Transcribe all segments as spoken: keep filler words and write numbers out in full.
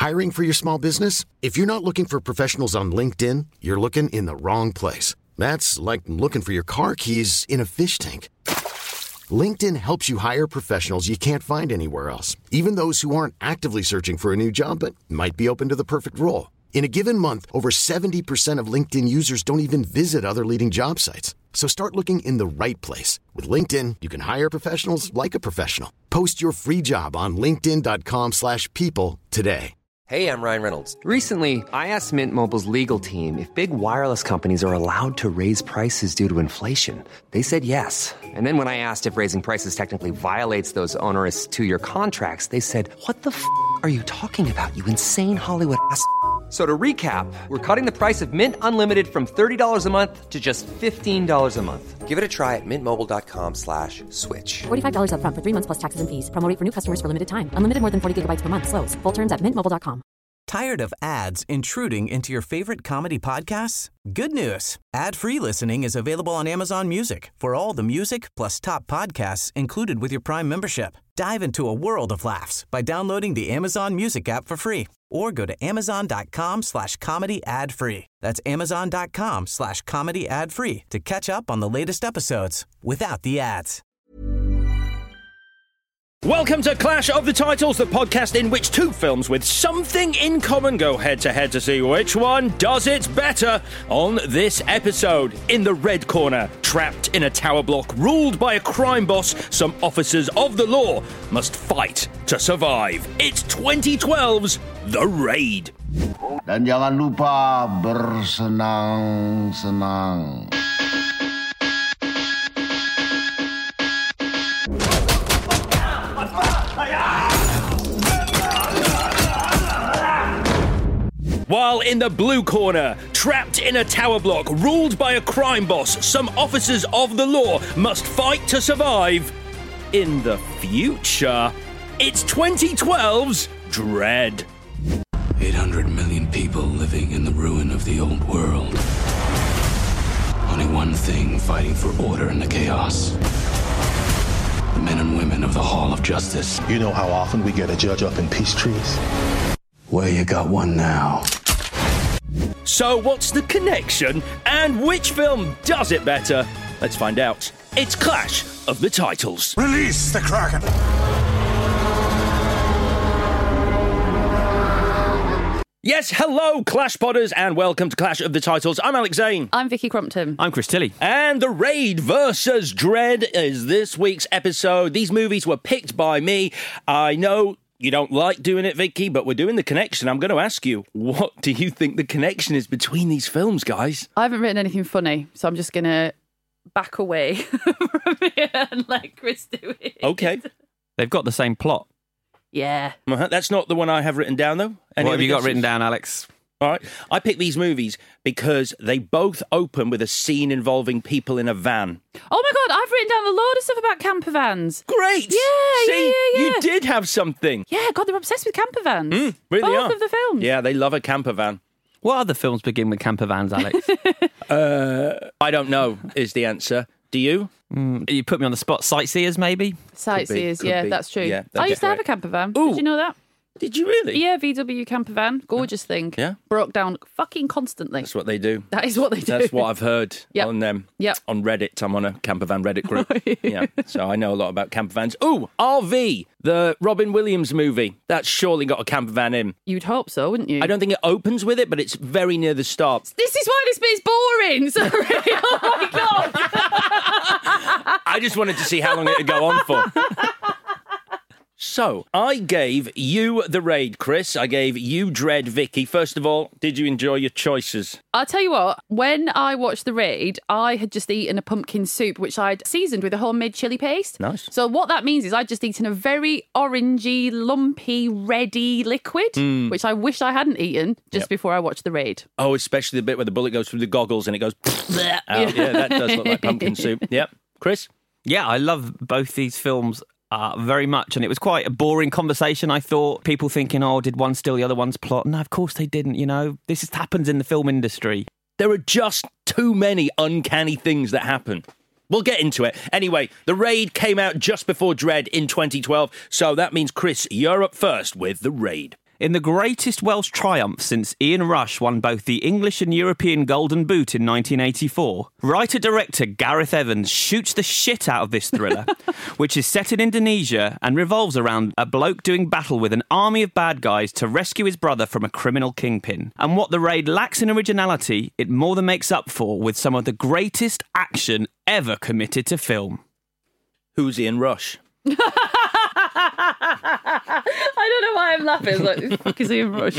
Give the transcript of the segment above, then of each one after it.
Hiring for your small business? If you're not looking for professionals on LinkedIn, you're looking in the wrong place. That's like looking for your car keys in a fish tank. LinkedIn helps you hire professionals you can't find anywhere else, even those who aren't actively searching for a new job but might be open to the perfect role. In a given month, over seventy percent of LinkedIn users don't even visit other leading job sites. So start looking in the right place. With LinkedIn, you can hire professionals like a professional. Post your free job on linkedin.com slash people today. Hey, I'm Ryan Reynolds. Recently, I asked Mint Mobile's legal team if big wireless companies are allowed to raise prices due to inflation. They said yes. And then when I asked if raising prices technically violates those onerous two-year contracts, they said, what the f*** are you talking about, you insane Hollywood ass f- So to recap, we're cutting the price of Mint Unlimited from thirty dollars a month to just fifteen dollars a month. Give it a try at mintmobile.com slash switch. forty-five dollars up front for three months plus taxes and fees. Promo rate for new customers for limited time. Unlimited more than forty gigabytes per month. Slows full terms at mint mobile dot com. Tired of ads intruding into your favorite comedy podcasts? Good news. Ad-free listening is available on Amazon Music for all the music plus top podcasts included with your Prime membership. Dive into a world of laughs by downloading the Amazon Music app for free or go to amazon.com slash comedy ad free. That's amazon.com slash comedy ad free to catch up on the latest episodes without the ads. Welcome to Clash of the Titles, the podcast in which two films with something in common go head-to-head to see which one does it better. On this episode, in the red corner, trapped in a tower block ruled by a crime boss, some officers of the law must fight to survive. It's twenty twelve's The Raid. Dan jangan lupa bersenang-senang. While in the blue corner, trapped in a tower block ruled by a crime boss, some officers of the law must fight to survive. In the future, it's twenty twelve's Dredd. eight hundred million people living in the ruin of the old world. Only one thing fighting for order in the chaos. The men and women of the Hall of Justice. You know how often we get a judge up in peace trees? Well, you got one now. So what's the connection? And which film does it better? Let's find out. It's Clash of the Titles. Release the Kraken! Yes, hello, Clash Podders, and welcome to Clash of the Titles. I'm Alex Zane. I'm Vicky Crumpton. I'm Chris Tilley. And The Raid versus Dredd is this week's episode. These movies were picked by me. I know you don't like doing it, Vicky, but we're doing the connection. I'm going to ask you, what do you think the connection is between these films, guys? I haven't written anything funny, so I'm just going to back away from here and let Chris do it. Okay. They've got the same plot. Yeah. Uh-huh. That's not the one I have written down, though. Any what have you got guesses? written down, Alex? All right. I picked these movies because they both open with a scene involving people in a van. Oh my God, I've written down a load of stuff about camper vans. Great. Yeah, See, yeah, yeah, yeah. You did have something. Yeah, God, they're obsessed with camper vans. Mm, really both are. of the films. Yeah, they love a camper van. What other films begin with camper vans, Alex? uh, I don't know is the answer. Do you? Mm, you put me on the spot. Sightseers, maybe? Sightseers, could yeah, be. that's true. Yeah, I used to have a great. camper van. Ooh. Did you know that? Did you really? Yeah, V W camper van. Gorgeous thing. Yeah. Broke down fucking constantly. That's what they do. That is what they do. That's what I've heard Yep. on um, Yep. on Reddit. I'm on a camper van Reddit group. Yeah, so I know a lot about camper vans. Ooh, R V, the Robin Williams movie. That's surely got a camper van in. You'd hope so, wouldn't you? I don't think it opens with it, but it's very near the start. This is why this bit's boring. Sorry. Oh my God. I just wanted to see how long it would go on for. So, I gave you The Raid, Chris. I gave you Dredd, Vicky. First of all, did you enjoy your choices? I'll tell you what, when I watched The Raid, I had just eaten a pumpkin soup, which I'd seasoned with a homemade chilli paste. Nice. So what that means is I'd just eaten a very orangey, lumpy, reddy liquid, Mm. which I wish I hadn't eaten just Yep. before I watched The Raid. Oh, especially the bit where the bullet goes through the goggles and it goes out. Yeah, that does look like pumpkin soup. Yep. Chris? Yeah, I love both these films uh, very much. And it was quite a boring conversation, I thought. People thinking, oh, did one steal the other one's plot? No, of course they didn't, you know. This is, happens in the film industry. There are just too many uncanny things that happen. We'll get into it. Anyway, The Raid came out just before Dredd in twenty twelve, so that means, Chris, you're up first with The Raid. In the greatest Welsh triumph since Ian Rush won both the English and European Golden Boot in nineteen eighty-four, writer-director Gareth Evans shoots the shit out of this thriller, which is set in Indonesia and revolves around a bloke doing battle with an army of bad guys to rescue his brother from a criminal kingpin. And what the raid lacks in originality, it more than makes up for with some of the greatest action ever committed to film. Who's Ian Rush? I don't know why I'm laughing. It's like, who the fuck is Ian Rush?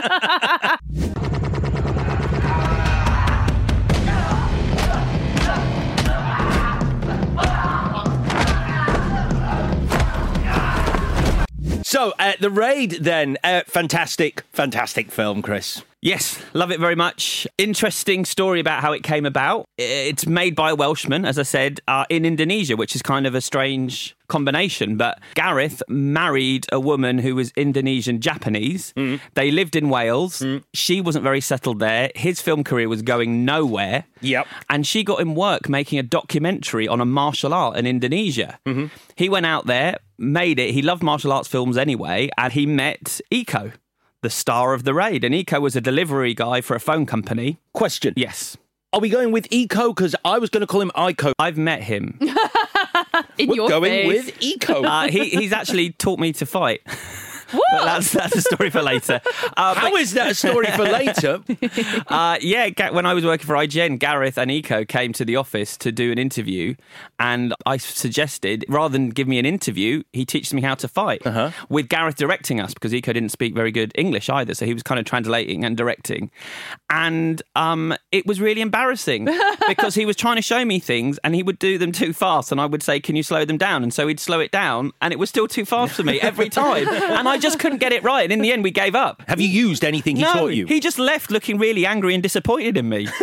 So, uh, The Raid, then. Uh, fantastic, fantastic film, Chris. Yes, love it very much. Interesting story about how it came about. It's made by a Welshman, as I said, uh, in Indonesia, which is kind of a strange combination. But Gareth married a woman who was Indonesian Japanese. Mm. They lived in Wales. Mm. She wasn't very settled there. His film career was going nowhere. Yep. And she got him work making a documentary on a martial art in Indonesia. Mm-hmm. He went out there, made it. He loved martial arts films anyway, and he met Iko, the star of The Raid. And Iko was a delivery guy for a phone company. Question. Yes. Are we going with Iko? Because I was going to call him Iko. I've met him. In We're your going face. with Iko. Uh, he, he's actually taught me to fight. But that's that's a story for later. Uh, How but, is that a story for later? uh, yeah, when I was working for I G N, Gareth and Iko came to the office to do an interview, and I suggested, rather than give me an interview, he teaches me how to fight, uh-huh. with Gareth directing us, because Iko didn't speak very good English either, so he was kind of translating and directing. And um, it was really embarrassing, because he was trying to show me things, and he would do them too fast, and I would say, can you slow them down? And so he'd slow it down, and it was still too fast for me every time. And I just couldn't get it right, and in the end we gave up. Have you used anything he no, taught you? He just left looking really angry and disappointed in me.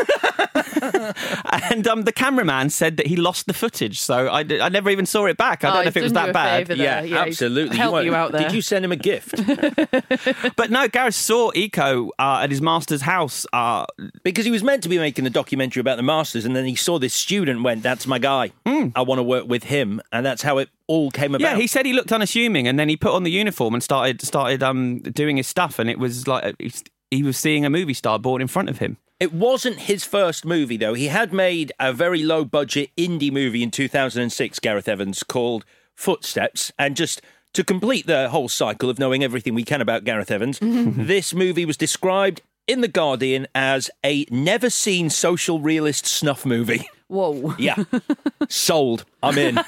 And um, the cameraman said that he lost the footage, so I, I never even saw it back. I don't oh, know if it was that bad. Yeah, yeah, absolutely. Help you, you out there. Did you send him a gift? But no, Gareth saw Iko uh, at his master's house. Uh, because he was meant to be making a documentary about the masters, and then he saw this student, went, that's my guy. Mm. I want to work with him. And that's how it all came about. Yeah, he said he looked unassuming, and then he put on the uniform and started started um, doing his stuff, and it was like he was seeing a movie star born in front of him. It wasn't his first movie, though. He had made a very low-budget indie movie in two thousand six, Gareth Evans, called Footsteps. And just to complete the whole cycle of knowing everything we can about Gareth Evans, this movie was described in The Guardian as a never-seen social realist snuff movie. Whoa. Yeah. Sold. I'm in.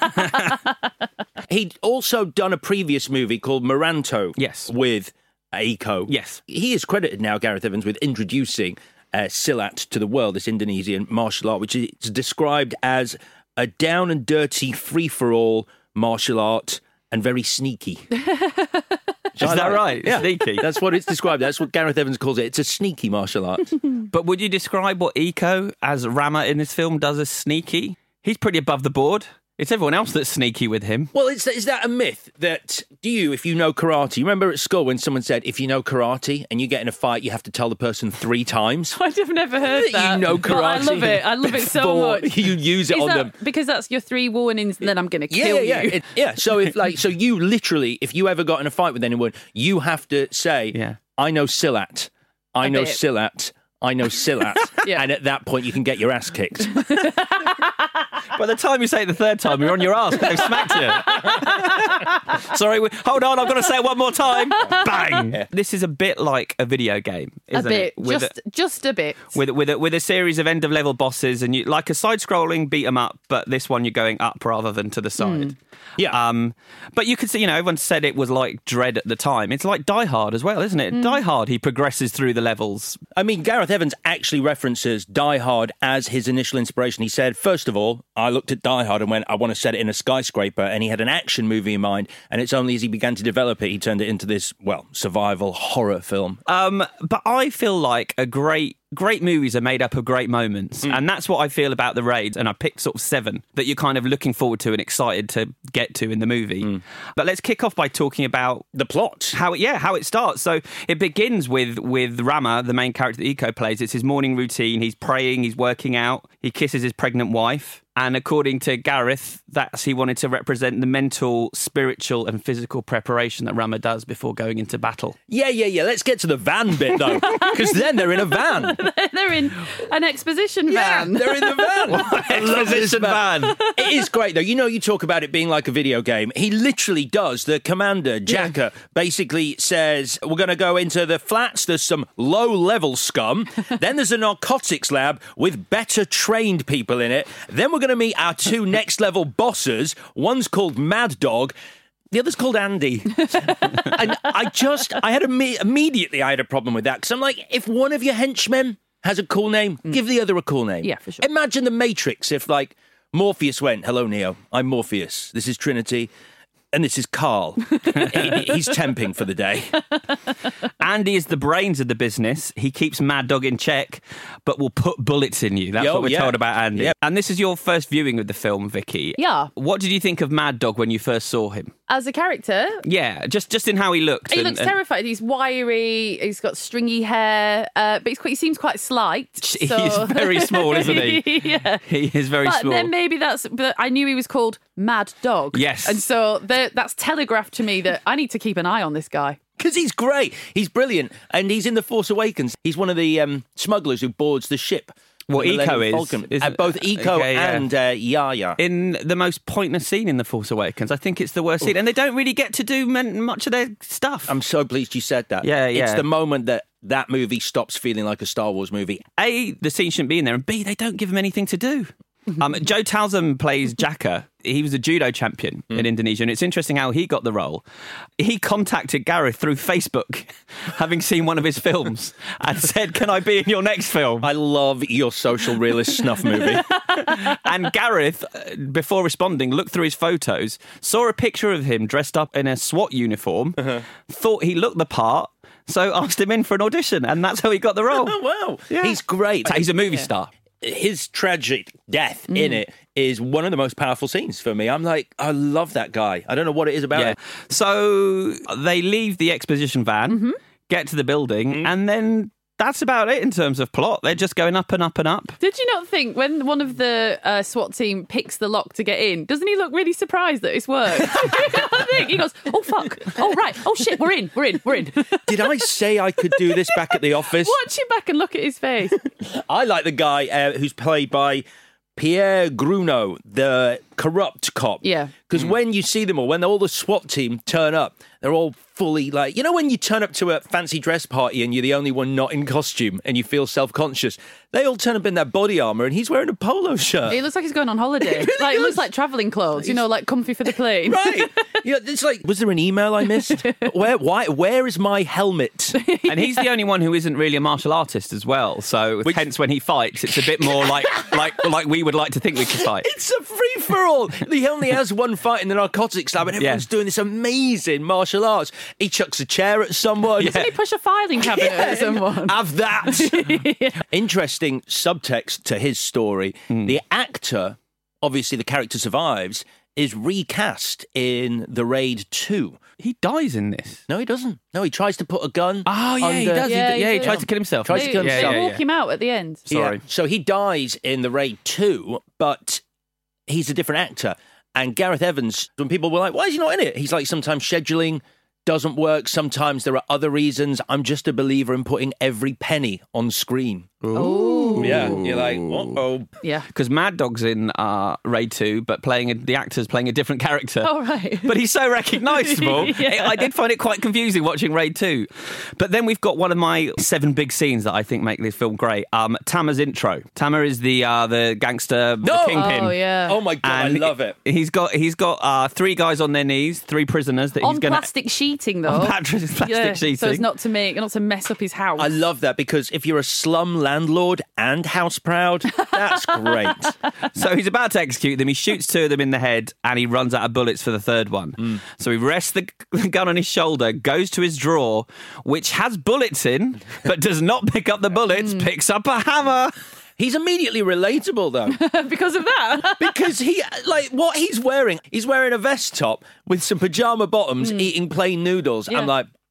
He'd also done a previous movie called Moranto. Yes. With Iko. Yes. He is credited now, Gareth Evans, with introducing uh, Silat to the world, this Indonesian martial art, which is described as a down and dirty, free-for-all martial art and very sneaky. Is that right? Yeah. Sneaky. That's what it's described. That's what Gareth Evans calls it. It's a sneaky martial art. But would you describe what Iko, as Rama in this film, does as sneaky? He's pretty above the board. It's everyone else that's sneaky with him. Well, is that, is that a myth that, do you, if you know karate, you remember at school when someone said, if you know karate and you get in a fight, you have to tell the person three times? I've never heard that. that. You know karate. But I love it. I love it so much. You use it is on that, them. Because that's your three warnings, and then I'm going to yeah, kill yeah, you. Yeah, it, yeah. So if like, so you literally, if you ever got in a fight with anyone, you have to say, yeah. I know Silat. I A know bit. Silat. I know Silat. Yeah. And at that point, you can get your ass kicked. By the time you say it the third time, you're on your ass because they've smacked you. Sorry, we, hold on, I've got to say it one more time. Bang! Yeah. This is a bit like a video game, isn't a bit, it? With just a, just a bit. With with a, with a series of end of level bosses, and you like a side-scrolling beat 'em up, but this one you're going up rather than to the side. Mm. Yeah. Um, but you could see, you know, everyone said it was like Dread at the time. It's like Die Hard as well, isn't it? Mm. Die Hard, he progresses through the levels. I mean, Gareth Evans actually references Die Hard as his initial inspiration. He said, first of all, I looked at Die Hard and went, I want to set it in a skyscraper, and he had an action movie in mind, and it's only as he began to develop it, he turned it into this, well, survival horror film. Um, but I feel like a great Great movies are made up of great moments, mm. and that's what I feel about The Raid. And I picked sort of seven that you're kind of looking forward to and excited to get to in the movie. Mm. But let's kick off by talking about the plot. How it, yeah, how it starts. So it begins with with Rama, the main character that Iko plays. It's his morning routine. He's praying, he's working out, he kisses his pregnant wife. And according to Gareth, that's he wanted to represent the mental, spiritual and physical preparation that Rama does before going into battle. Yeah, yeah, yeah. Let's get to the van bit, though, because then they're in a van. They're in an exposition Yeah, van. they're in the van. I love this Exposition van. It is great, though. You know, you talk about it being like a video game. He literally does. The commander, Jacker, basically says, we're going to go into the flats. There's some low-level scum. Then there's a narcotics lab with better trained people in it. Then we're going to meet our two next-level bosses. One's called Mad Dog. The other's called Andy. And I just, I had imme- immediately, I had a problem with that. Because I'm like, if one of your henchmen has a cool name, mm. give the other a cool name. Yeah, for sure. Imagine the Matrix if, like, Morpheus went, hello, Neo, I'm Morpheus. This is Trinity. And this is Carl. he, he's temping for the day. Andy is the brains of the business. He keeps Mad Dog in check, but will put bullets in you. That's Yo, what we're yeah. told about Andy. Yeah. And this is your first viewing of the film, Vicky. Yeah. What did you think of Mad Dog when you first saw him? As a character, Yeah, just just in how he looked. he and- looks and- terrified. He's wiry. He's got stringy hair, uh, but he's quite, he seems quite slight. He's so- very small, isn't he? Yeah. He is very But small. then maybe that's. But I knew he was called Mad Dog. Yes. and so the, that's telegraphed to me that I need to keep an eye on this guy. Because he's great. He's brilliant. And he's in The Force Awakens. He's one of the um, smugglers who boards the ship. What The Eco Millennium is, Falcon. is- Uh, both Eco okay, yeah. and uh, Yaya. in the most pointless scene in The Force Awakens. I think it's the worst scene. And they don't really get to do men- much of their stuff. I'm so pleased you said that. Yeah, yeah. It's the moment that that movie stops feeling like a Star Wars movie. A, the scene shouldn't be in there, and B, they don't give him anything to do. Um, Joe Talzum plays Jacker. He was a judo champion Mm. in Indonesia, and it's interesting how he got the role. He contacted Gareth through Facebook, having seen one of his films, and said, can I be in your next film? I love your social realist snuff movie. And Gareth, uh, before responding, looked through his photos, saw a picture of him dressed up in a SWAT uniform, Uh-huh. thought he looked the part, so asked him in for an audition, and that's how he got the role. Oh, wow. Yeah. He's great. So he's a movie star. His tragic death in it is one of the most powerful scenes for me. I'm like, I love that guy. I don't know what it is about Yeah. him. So they leave the exposition van, Mm-hmm. get to the building, Mm-hmm. and then that's about it in terms of plot. They're just going up and up and up. Did you not think when one of the uh, SWAT team picks the lock to get in, doesn't he look really surprised that it's worked? I think he goes, oh fuck, oh right, oh shit, we're in, we're in, we're in. Did I say I could do this back at the office? Watch him back and look at his face. I like the guy uh, who's played by Pierre Gruno, the corrupt cop. Yeah. Because when you see them all, when all the SWAT team turn up, they're all fully like, you know, when you turn up to a fancy dress party and you're the only one not in costume and you feel self-conscious, they all turn up in their body armour and he's wearing a polo shirt. He looks like he's going on holiday. really Like it looks does. like travelling clothes, you know, like comfy for the plane. Right. Yeah, it's like, was there an email I missed? Where, why, where is my helmet? And he's the only one who isn't really a martial artist as well. So hence when he fights, it's a bit more like like like we would like to think we could fight. It's a free-for-all. He only has one fight in the narcotics lab and everyone's Yeah. doing this amazing martial arts. He chucks a chair at someone. Doesn't he push a filing cabinet at someone? Have that. Interesting subtext to his story. Hmm. The actor, obviously the character survives, is recast in The Raid two. He dies in this. No, he doesn't. No, he tries to put a gun. Oh, yeah, he under- does. He Yeah, d- he yeah, he does. tries to kill himself. Tries to They, kill they himself. Yeah, walk yeah. him out at the end. Sorry. Yeah. So he dies in The Raid two, but he's a different actor. And Gareth Evans, when people were like, why is he not in it? He's like, sometimes scheduling doesn't work. Sometimes there are other reasons. I'm just a believer in putting every penny on screen. Oh. Yeah. You're like, uh-oh. Yeah. Because Mad Dog's in uh, Raid two, but playing a, the actor's playing a different character. Oh, right. But he's so recognisable. Yeah. I did find it quite confusing watching Raid two. But then we've got one of my seven big scenes that I think make this film great. Um, Tamer's intro. Tamer is the uh, the gangster No! the kingpin. Oh, yeah. Oh, my God. And I love it. He's got he's got uh, three guys on their knees, three prisoners that On he's going to plastic sheeting, though. On plastic yeah, sheeting. So as not to make, not to mess up his house. I love that because if you're a slum landlord and house proud, that's great. So he's about to execute them. He shoots two of them in the head and he runs out of bullets for the third one. Mm. So he rests the gun on his shoulder, goes to his drawer, which has bullets in, but does not pick up the bullets, picks up a hammer. He's immediately relatable, though. because of that. Because he, like, what he's wearing, he's wearing a vest top with some pajama bottoms, eating plain noodles. Yeah. I'm like,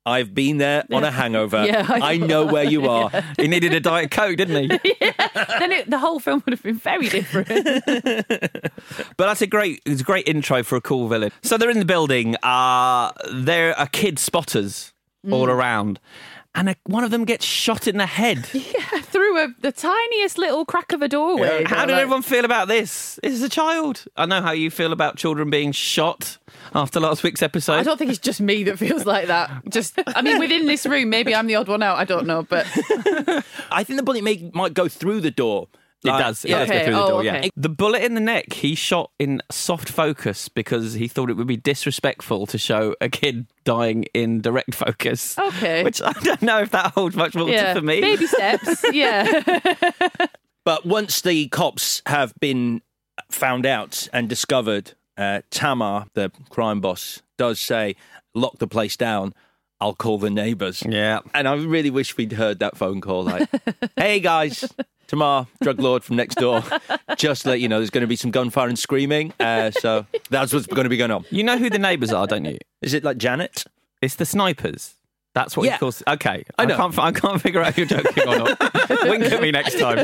I've been there on a hangover. Yeah, I I know where you are. Yeah. He needed a Diet Coke, didn't he? yeah. Then it, the whole film would have been very different. But that's a great, it's a great intro for a cool villain. So they're in the building. Uh, there are kid spotters Mm. all around. And a, one of them gets shot in the head. Yeah, through a, the tiniest little crack of a doorway. How did Like- everyone feel about this? This is a child. I know how you feel about children being shot after last week's episode. I don't think it's just me that feels like that. Just, I mean, within this room, maybe I'm the odd one out. I don't know, but I think the bullet may, might go through the door. It Like, does. It yeah. does go Okay, through the oh, door, okay. yeah. The bullet in the neck, he shot in soft focus because he thought it would be disrespectful to show a kid dying in direct focus. Okay. Which I don't know if that holds much water yeah, for me. baby steps. Yeah, But once the cops have been found out and discovered, uh, Tamar, the crime boss, does say, lock the place down. I'll call the neighbours. Yeah. And I really wish we'd heard that phone call. Like, hey, guys, Tamar, drug lord from next door. Just to let you know, there's going to be some gunfire and screaming. Uh, so that's what's going to be going on. You know who the neighbours are, don't you? Is it like Janet? It's the snipers. That's what Yeah. he calls. Okay, I I, know. can't. I can't figure out if you're joking or not. Wink at me next time.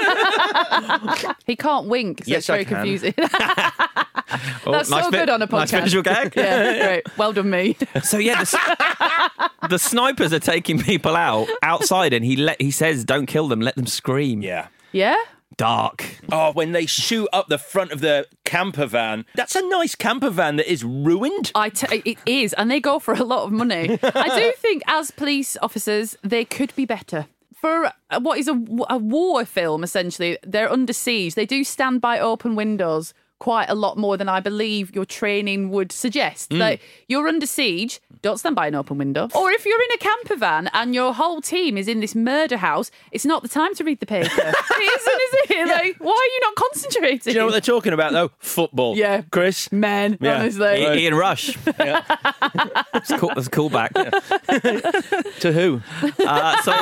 he can't wink. So Yes, it's very I can. confusing. Oh, That's nice so bit- good on a podcast. Nice visual gag. Yeah, great. Well done, me. So yeah, the, the snipers are taking people out outside, and he let he says, "Don't kill them. Let them scream." Yeah. Yeah. Dark. Oh, when they shoot up the front of the camper van. That's a nice camper van that is ruined. I t- it is, and they go for a lot of money. I do think, as police officers, they could be better. For what is a, a war film, essentially, they're under siege. They do stand by open windows quite a lot more than I believe your training would suggest. Mm. Like, you're under siege, don't stand by an open window. Or if you're in a camper van and your whole team is in this murder house, it's not the time to read the paper. It isn't, is it? Like, why are you not concentrating? Do you know what they're talking about, though? Football. Yeah. Chris? Men, Yeah. honestly. I- Ian Rush. That's cool. That's a callback. To who? Uh, so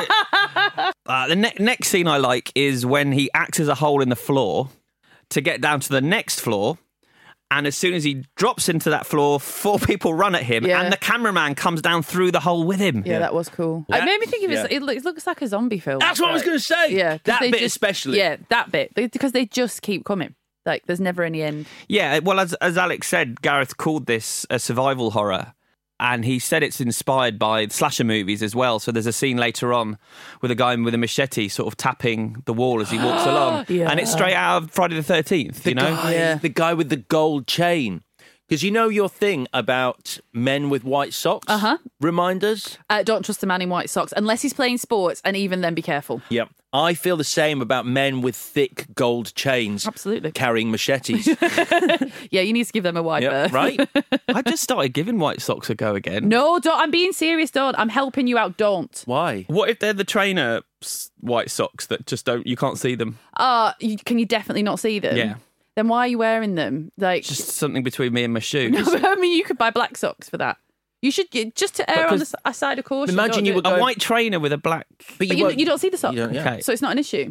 uh, the ne- next scene I like is when he axes a hole in the floor to get down to the next floor. And as soon as he drops into that floor, four people run at him, Yeah. and the cameraman comes down through the hole with him. Yeah, that was cool. That- it made me think of it. yeah. It looks, it looks like a zombie film. That's what I was going to say. Yeah, 'cause That they bit just- especially. Yeah, that bit They- because they just keep coming. Like, there's never any end. Yeah, well, as as Alex said, Gareth called this a survival horror, and he said it's inspired by slasher movies as well. So there's a scene later on with a guy with a machete sort of tapping the wall as he walks along, Yeah. and it's straight out of Friday the thirteenth. The You know, guy, Yeah. the guy with the gold chain. Because you know your thing about men with white socks? Uh-huh. Reminders? Uh, don't trust a man in white socks unless he's playing sports, and even then, be careful. Yep. I feel the same about men with thick gold chains. Absolutely. Carrying machetes. Yeah, you need to give them a wide Yep, berth. right? I just started giving white socks a go again. No, don't. I'm being serious. Don't. I'm helping you out. Don't. Why? What if they're the trainer s- white socks that just don't? You can't see them. Uh, you, can you definitely not see them? Yeah. Then why are you wearing them? Like, Just something between me and my shoes. no, but I mean, you could buy black socks for that. You should just to err on the Because- s- a side of caution. Imagine don't you do were it. going- A white trainer with a black. But But you, won't- you don't see the sock, you don't- yeah. Okay. so it's not an issue.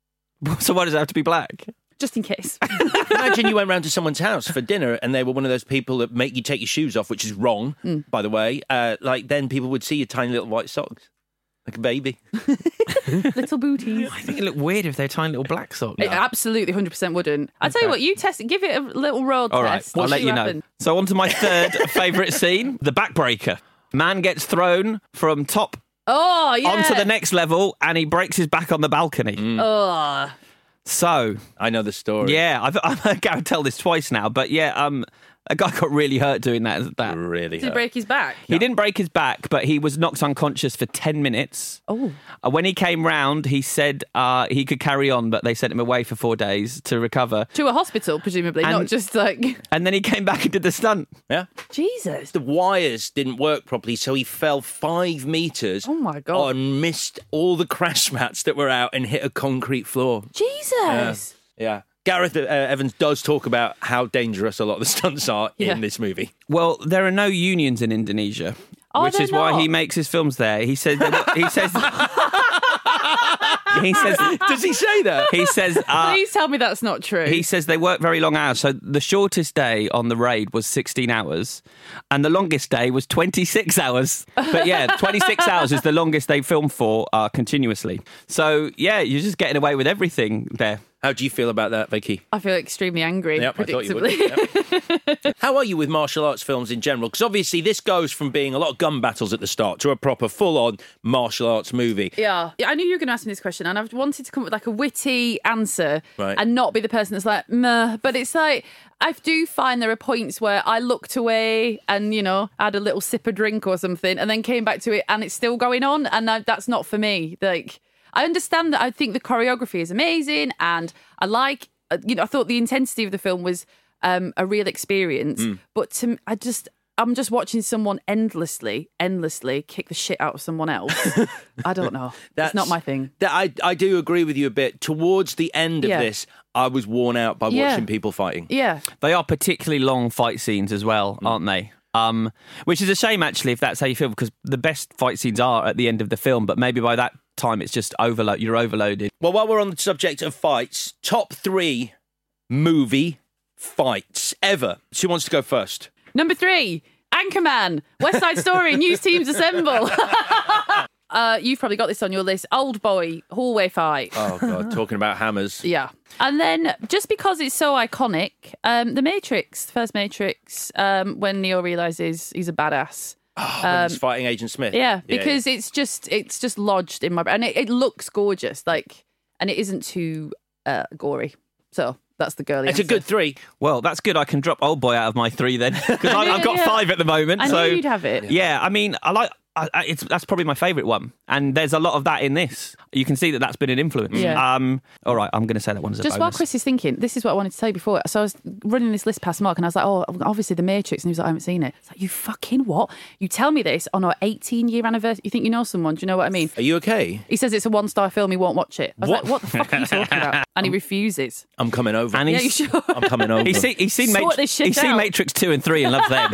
So why does it have to be black? Just in case. Imagine you went round to someone's house for dinner and they were one of those people that make you take your shoes off, which is wrong, Mm. by the way. Uh, like, then people would see your tiny little white socks. Like a baby. Little booties. I think it looked weird if they're tiny little black socks. It absolutely one hundred percent wouldn't. I tell you what, you test it. Give it a little road All right, test. I'll See let you what know. happens. So on to my third favourite scene, the backbreaker. Man gets thrown from top Oh, yeah. onto the next level and he breaks his back on the balcony. Oh. So, I know the story. yeah, I've, I've heard Gareth tell this twice now, but yeah, um, a guy got really hurt doing that. that. Really Did he hurt. break his back? He didn't break his back, but he was knocked unconscious for ten minutes. Oh. Uh, when he came round, he said uh, he could carry on, but they sent him away for four days to recover. To a hospital, presumably, not And- just like... And then he came back and did the stunt. Yeah. Jesus. The wires didn't work properly, so he fell five metres. Oh, my God. And missed all the crash mats that were out and hit a concrete floor. Jesus. Yeah. Gareth uh, Evans does talk about how dangerous a lot of the stunts are Yeah. in this movie. Well, there are no unions in Indonesia, Are which there is why not? he makes his films there. He says he says he says, Does he say that? He says, uh, Please tell me that's not true. he says they work very long hours. So the shortest day on the raid was sixteen hours, and the longest day was twenty-six hours. But yeah, twenty-six hours is the longest they film for uh, continuously. So yeah, you're just getting away with everything there. How do you feel about that, Vicky? I feel extremely angry, Yep, I thought you would. predictably. Yep. How are you with martial arts films in general? Because obviously this goes from being a lot of gun battles at the start to a proper full-on martial arts movie. Yeah. I knew you were going to ask me this question, and I've wanted to come up with like a witty answer Right. and not be the person that's like, meh. But it's like, I do find there are points where I looked away and, you know, had a little sip of drink or something and then came back to it and it's still going on. And I, that's not for me. Like, I understand that I think the choreography is amazing and I like, you know, I thought the intensity of the film was um, a real experience. Mm. But to, I just, I'm just watching someone endlessly, endlessly kick the shit out of someone else. I don't know. That's not my thing. That I, I do agree with you a bit. Towards the end of Yeah. this, I was worn out by Yeah. watching people fighting. Yeah. They are particularly long fight scenes as well, Mm. aren't they? Um, which is a shame, actually, if that's how you feel, because the best fight scenes are at the end of the film, but maybe by that time it's just overload. You're overloaded. Well, while we're on the subject of fights, top three movie fights ever. Who wants to go first? Number three, Anchorman, West Side Story, News Teams Assemble. uh, you've probably got this on your list. Old Boy, hallway fight. Oh, God, talking about hammers. Yeah. And then, just because it's so iconic, um, The Matrix, the first Matrix, um, when Neo realises he's a badass. Oh, when he's fighting Agent Smith. Yeah, because it's just it's just lodged in my brain. And it, it looks gorgeous, like, and it isn't too uh, gory. So that's the girly It's a answer. good three. Well, that's good. I can drop Old Boy out of my three then, because I've got Yeah. five at the moment. I so knew you'd have it. Yeah, I mean, I like. I, I, it's that's probably my favourite one, and there's a lot of that in this. You can see that that's been an influence. Yeah. Um. All right, I'm going to say that one as a Just while bonus. Chris is thinking, this is what I wanted to say before. So I was running this list past Mark and I was like, oh, obviously The Matrix. And he was like, I haven't seen it. It's like, you fucking what? You tell me this on our eighteen-year anniversary. You think you know someone? Do you know what I mean? Are you okay? He says it's a one-star film. He won't watch it. I was What? like, what the fuck are you talking about? And he refuses. I'm coming over. And Yeah, he's, you sure? I'm coming over. he's seen, he's seen, Sort Matri- this shit he's seen out. Matrix two and three and loves them.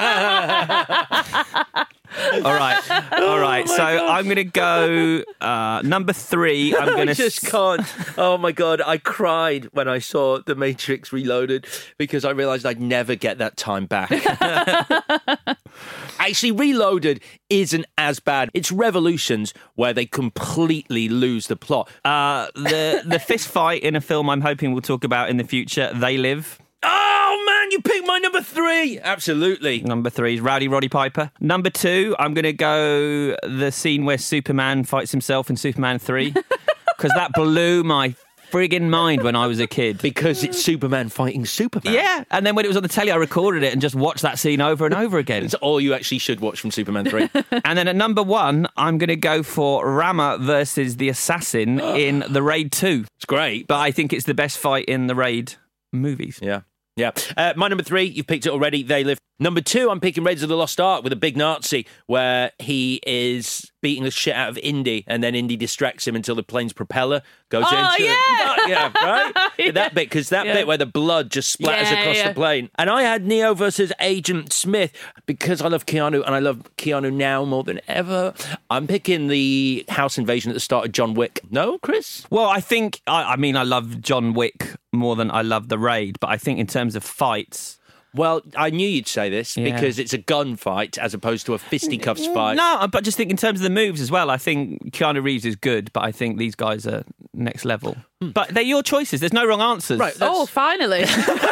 all right, all right. so I'm going to go uh, number three. I'm going I to just can't. Oh my God, I cried when I saw The Matrix Reloaded because I realised I'd never get that time back. Actually, Reloaded isn't as bad. It's Revolutions where they completely lose the plot. Uh, the the fist fight in a film I'm hoping we'll talk about in the future. They Live. Oh man, you picked my number three. Absolutely. Number three is Rowdy Roddy Piper. Number two, I'm going to go the scene where Superman fights himself in Superman three, because that blew my friggin' mind when I was a kid. Because it's Superman fighting Superman. Yeah, and then when it was on the telly, I recorded it and just watched that scene over and over again. It's all you actually should watch from Superman three. And then at number one, I'm going to go for Rama versus the Assassin in The Raid two. It's great. But I think it's the best fight in the Raid movies. Yeah. Yeah. Uh, my number three, you've picked it already, They Live. Number two, I'm picking Raiders of the Lost Ark with a big Nazi where he is beating the shit out of Indy and then Indy distracts him until the plane's propeller goes Oh, into yeah. it. Yeah, right? Yeah. That bit, because that Yeah. bit where the blood just splatters Yeah, across yeah. the plane. And I had Neo versus Agent Smith because I love Keanu and I love Keanu now more than ever. I'm picking the house invasion at the start of John Wick. No, Chris? Well, I think, I, I mean, I love John Wick more than I love The Raid, but I think in terms of fights... Well, I knew you'd say this Yeah. because it's a gunfight as opposed to a fisticuffs fight. No, but just think in terms of the moves as well, I think Keanu Reeves is good, but I think these guys are next level. But they're your choices. There's no wrong answers. Right, that's- Oh, finally.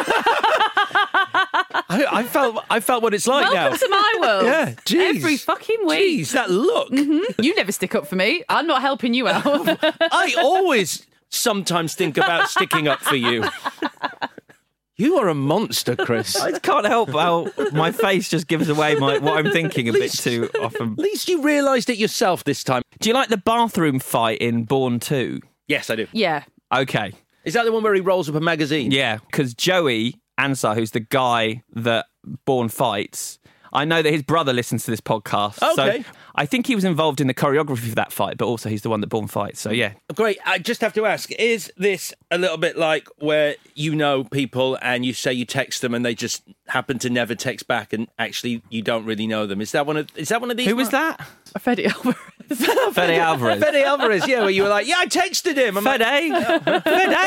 I, I felt I felt what it's like Welcome now. to my world. Yeah, jeez. Every fucking week. Jeez, that look. You never stick up for me. I'm not helping you out. I always sometimes think about sticking up for you. You are a monster, Chris. I can't help how my face just gives away my, what I'm thinking a bit Least- too often. At least you realised it yourself this time. Do you like the bathroom fight in Bourne two? Yes, I do. Yeah. Okay. Is that the one where he rolls up a magazine? Yeah, because Joey Ansah, who's the guy that Bourne fights, I know that his brother listens to this podcast. Okay. So I think he was involved in the choreography of that fight, but also he's the one that born fights. So, yeah. Great. I just have to ask, is this a little bit like where you know people and you say you text them and they just happen to never text back and actually you don't really know them? Is that one of, is that one of these? Who was that? Fede Alvarez. Fede Alvarez. Fede Alvarez, yeah, where you were like, yeah, I texted him. I'm Fede. like,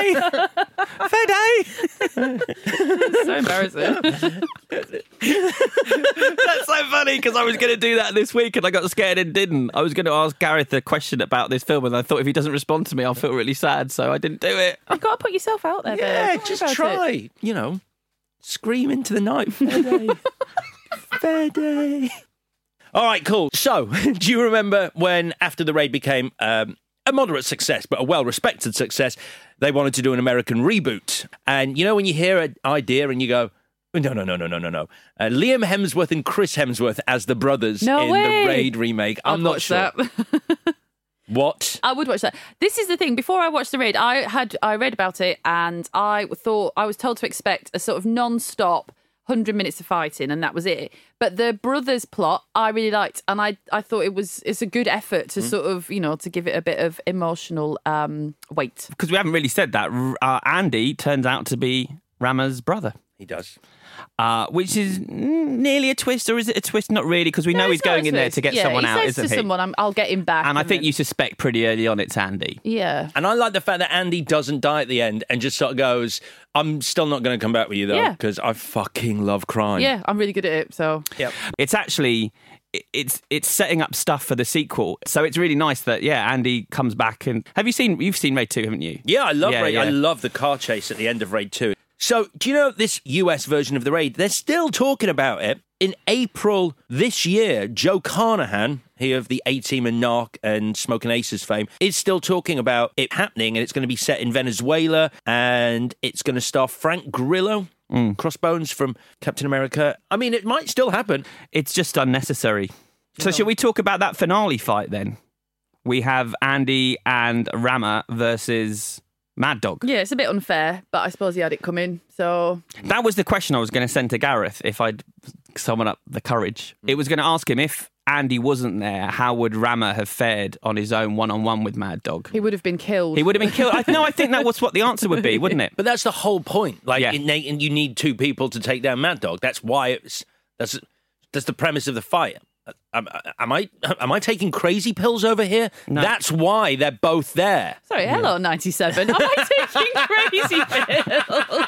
Fede. Fede. So embarrassing. That's so funny because I was going to do that this week and I got scared and didn't. I was going to ask Gareth a question about this film and I thought if he doesn't respond to me, I'll feel really sad. So I didn't do it. You've got to put yourself out there. yeah, babe. just try. It. You know, scream into the night. Fede. Fede. All right, cool. So, do you remember when, after the raid became um, a moderate success, but a well-respected success, they wanted to do an American reboot? And you know when you hear an idea and you go, no, no, no, no, no, no, no. Uh, Liam Hemsworth and Chris Hemsworth as the brothers No in way. the Raid remake. I'm I'd not watch sure. that. What? I would watch that. This is the thing. Before I watched the Raid, I had I read about it and I thought I was told to expect a sort of non-stop one hundred minutes of fighting and that was it. But the brothers plot I really liked and I, I thought it was it's a good effort to mm. sort of, you know, to give it a bit of emotional um, weight. Because we haven't really said that. Uh, Andy turns out to be Rama's brother. He does. Uh, which is nearly a twist, or is it a twist? Not really, because we No, know he's it's not going a in there twist. to get yeah, someone he out, says isn't to he? someone, I'm, I'll get him back. And I and think then- you suspect pretty early on it's Andy. Yeah. And I like the fact that Andy doesn't die at the end and just sort of goes, I'm still not going to come back with you, though, Yeah. because I fucking love crime. Yeah, I'm really good at it, so... Yep. It's actually... It's it's setting up stuff for the sequel, so it's really nice that yeah Andy comes back. And have you seen you've seen Raid two, haven't you? Yeah, I love Yeah, Raid. yeah. I love the car chase at the end of Raid two. So, do you know this U S version of the Raid? They're still talking about it. In April this year, Joe Carnahan, he of the A-Team and Narc and Smoking Aces fame, is still talking about it happening, and it's going to be set in Venezuela, and it's going to star Frank Grillo, Mm. Crossbones from Captain America. I mean, it might still happen. It's just unnecessary. So shall we talk about that finale fight then? We have Andy and Rama versus Mad Dog. Yeah, it's a bit unfair, but I suppose he had it coming, so... That was the question I was going to send to Gareth if I'd summon up the courage. It was going to ask him if Andy wasn't there, how would Rama have fared on his own one-on-one with Mad Dog? He would have been killed. He would have been killed. I, no, I think that was what the answer would be, wouldn't it? But that's the whole point. Like, Yeah. in, and you need two people to take down Mad Dog. That's why it's... That's, that's the premise of the fight. Am, am I am I taking crazy pills over here? No. That's why they're both there. Sorry, hello, ninety-seven. Am I taking crazy pills?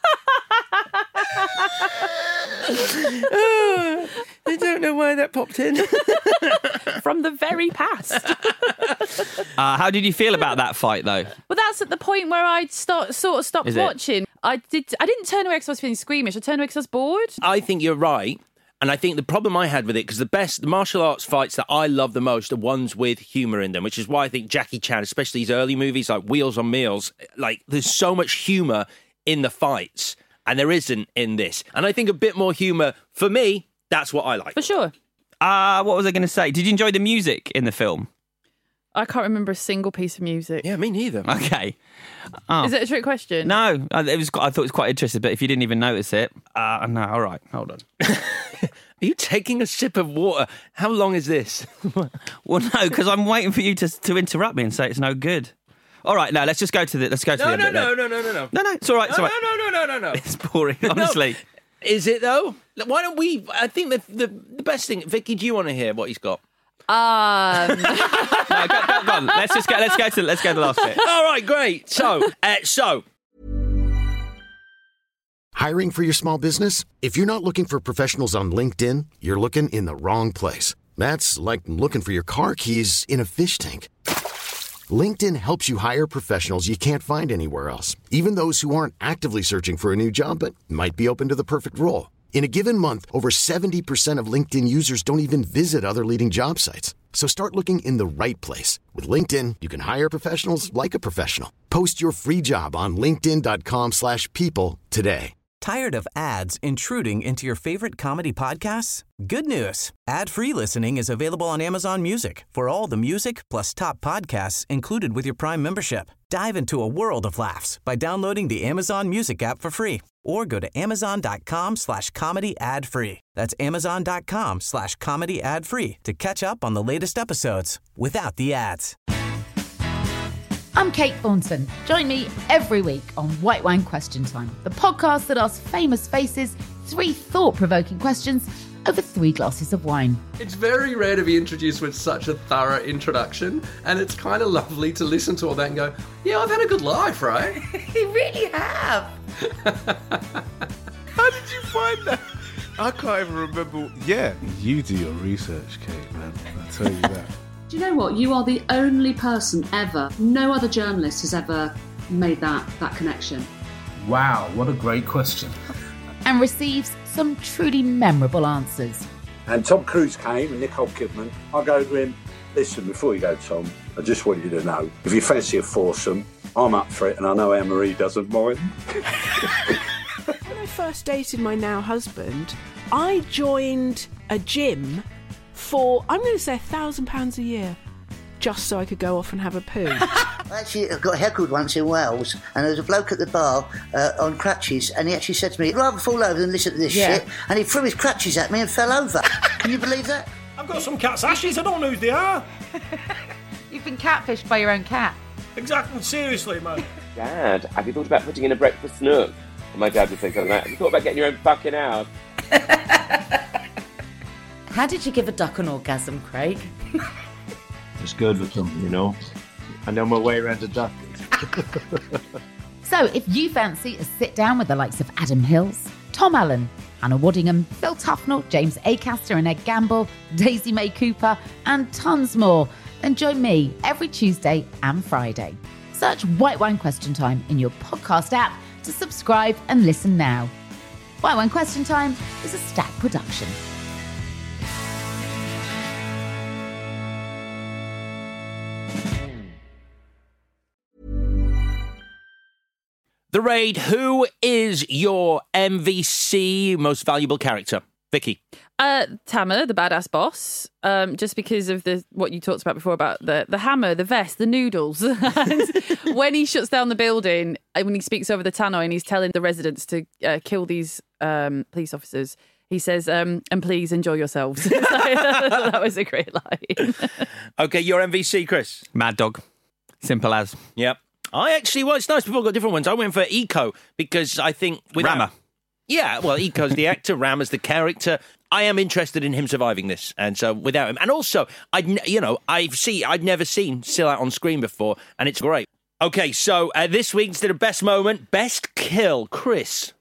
I don't know why that popped in. From the very past. Uh, how did you feel about that fight, though? Well, that's at the point where I start, sort of stopped Is it? watching. I did. I didn't turn away because I was feeling squeamish. I turned away because I was bored. I think you're right. And I think the problem I had with it, because the best the martial arts fights that I love the most are ones with humour in them, which is why I think Jackie Chan, especially his early movies like Wheels on Meals, like there's so much humour in the fights, and there isn't in this. And I think a bit more humour, for me, that's what I like. For sure. Uh, what was I going to say? Did you enjoy the music in the film? I can't remember a single piece of music. Yeah, me neither. Okay. Oh. Is it a trick question? No, I- it was. I thought it was quite interesting, but if you didn't even notice it, uh, no. All right, hold on. Are you taking a sip of water? How long is this? Well, no, because I'm waiting for you to to interrupt me and say it's no good. All right, now let's just go to the let's go to No, the no, end of no, it. no, no, no, no. No, no, it's all right. It's No, all right. no, no, no, no, no, no. It's boring, honestly. No. Is it though? Why don't we? I think the the, the best thing, Vicky. Do you want to hear what he's got? Um, No, go, go, go on. Let's just go. Let's go to let's go to the last bit. All right, great. So, uh, so Hiring for your small business? If you're not looking for professionals on LinkedIn, you're looking in the wrong place. That's like looking for your car keys in a fish tank. LinkedIn helps you hire professionals you can't find anywhere else, even those who aren't actively searching for a new job but might be open to the perfect role. In a given month, over seventy percent of LinkedIn users don't even visit other leading job sites. So start looking in the right place. With LinkedIn, you can hire professionals like a professional. Post your free job on linkedin.com slash people today. Tired of ads intruding into your favorite comedy podcasts? Good news. Ad-free listening is available on Amazon Music for all the music plus top podcasts included with your Prime membership. Dive into a world of laughs by downloading the Amazon Music app for free or go to amazon.com slash comedy ad free. That's amazon.com slash comedy ad free to catch up on the latest episodes without the ads. I'm Kate Thornton. Join me every week on White Wine Question Time, the podcast that asks famous faces three thought-provoking questions over three glasses of wine. It's very rare to be introduced with such a thorough introduction, and it's kind of lovely to listen to all that and go, yeah, I've had a good life, right? You really have. How did you find that? I can't even remember. Yeah, you do your research, Kate, man. I'll tell you that. Do you know what? You are the only person ever, no other journalist has ever made that, that connection. Wow, what a great question. And receives some truly memorable answers. And Tom Cruise came and Nicole Kidman. I go to him, listen, before you go, Tom, I just want you to know, if you fancy a foursome, I'm up for it, and I know Anne-Marie doesn't mind. When I first dated my now husband, I joined a gym for, I'm going to say, a thousand pounds a year, just so I could go off and have a poo. I actually got heckled once in Wales, and there was a bloke at the bar uh, on crutches, and he actually said to me, I'd rather fall over than listen to this Yeah. shit, and he threw his crutches at me and fell over. Can you believe that? I've got some cat's ashes, I don't know who they are. You've been catfished by your own cat. Exactly, seriously, man. Dad, have you thought about putting in a breakfast nook? And my dad would think something like, have you thought about getting your own fucking house? How did you give a duck an orgasm, Craig? It's good with them, you know. I know my way around a duck. So if you fancy a sit down with the likes of Adam Hills, Tom Allen, Hannah Waddingham, Phil Tufnell, James Acaster and Ed Gamble, Daisy May Cooper, and tons more, then join me every Tuesday and Friday. Search White Wine Question Time in your podcast app to subscribe and listen now. White Wine Question Time is a Stack production. The Raid, who is your M V C, most valuable character? Vicky. Uh, Tammer, the badass boss, um, just because of the what you talked about before about the, the hammer, the vest, the noodles. And when he shuts down the building, and when he speaks over the tannoy and he's telling the residents to uh, kill these um, police officers, he says, um, and please enjoy yourselves. That was a great line. Okay, your M V C, Chris? Mad Dog. Simple as. Yep. I actually, well, it's nice people got different ones. I went for Eco because I think... Without, Rammer. Yeah, well, Eco's the actor, Rammer's the character. I am interested in him surviving this, and so without him... And also, I'd ne- you know, I've seen, I'd never seen Syl out on screen before, and it's great. Okay, so uh, this week's the best moment, best kill. Chris?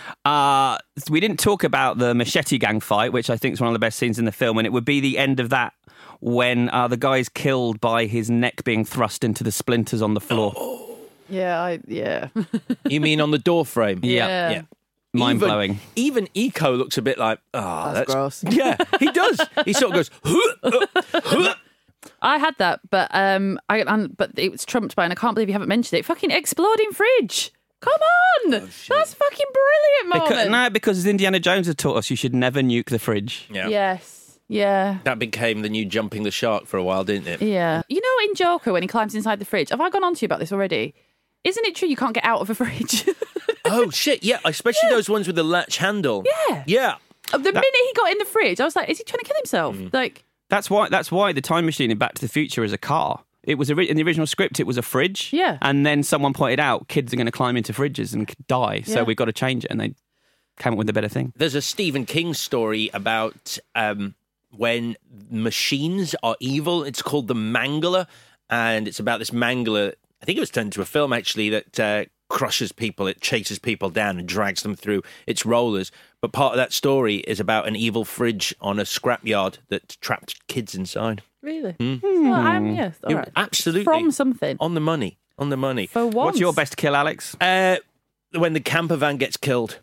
Uh, we didn't talk about the machete gang fight, which I think is one of the best scenes in the film, and it would be the end of that when uh, the guy's killed by his neck being thrust into the splinters on the floor. Oh. Yeah, I, yeah. You mean on the door frame? Yeah. Yeah. Mind-blowing. Even, even Eco looks a bit like, oh, That's gross. Yeah, he does. He sort of goes, huh, uh, huh. I had that, but um, I and, but it was trumped by, and I can't believe you haven't mentioned it. Fucking exploding fridge. Come on, Oh, that's fucking brilliant moment. Because, no, because as Indiana Jones has taught us, you should never nuke the fridge. Yeah. Yes, yeah, That became the new jumping the shark for a while, didn't it? yeah. You know, in Joker when he climbs inside the fridge, have I gone on to you about this already? Isn't it true you can't get out of a fridge? Oh, shit, yeah, especially yeah. those ones with the latch handle. Yeah. Yeah. The that... minute he got in the fridge, I was like, is he trying to kill himself? Mm. Like, That's why That's why the time machine in Back to the Future is a car. It was a, in the original script, it was a fridge. Yeah. And then someone pointed out kids are going to climb into fridges and die, so yeah. we've got to change it, and they came up with a better thing. There's a Stephen King story about um, when machines are evil. It's called The Mangler, and it's about this Mangler. I think it was turned into a film, actually, that uh, crushes people. It chases people down and drags them through its rollers. But part of that story is about an evil fridge on a scrapyard that trapped kids inside. Really? Mm. Well, I'm, yes, all right. Absolutely. From something. On the money. On the money. For once. What's your best kill, Alex? Uh, when the camper van gets killed.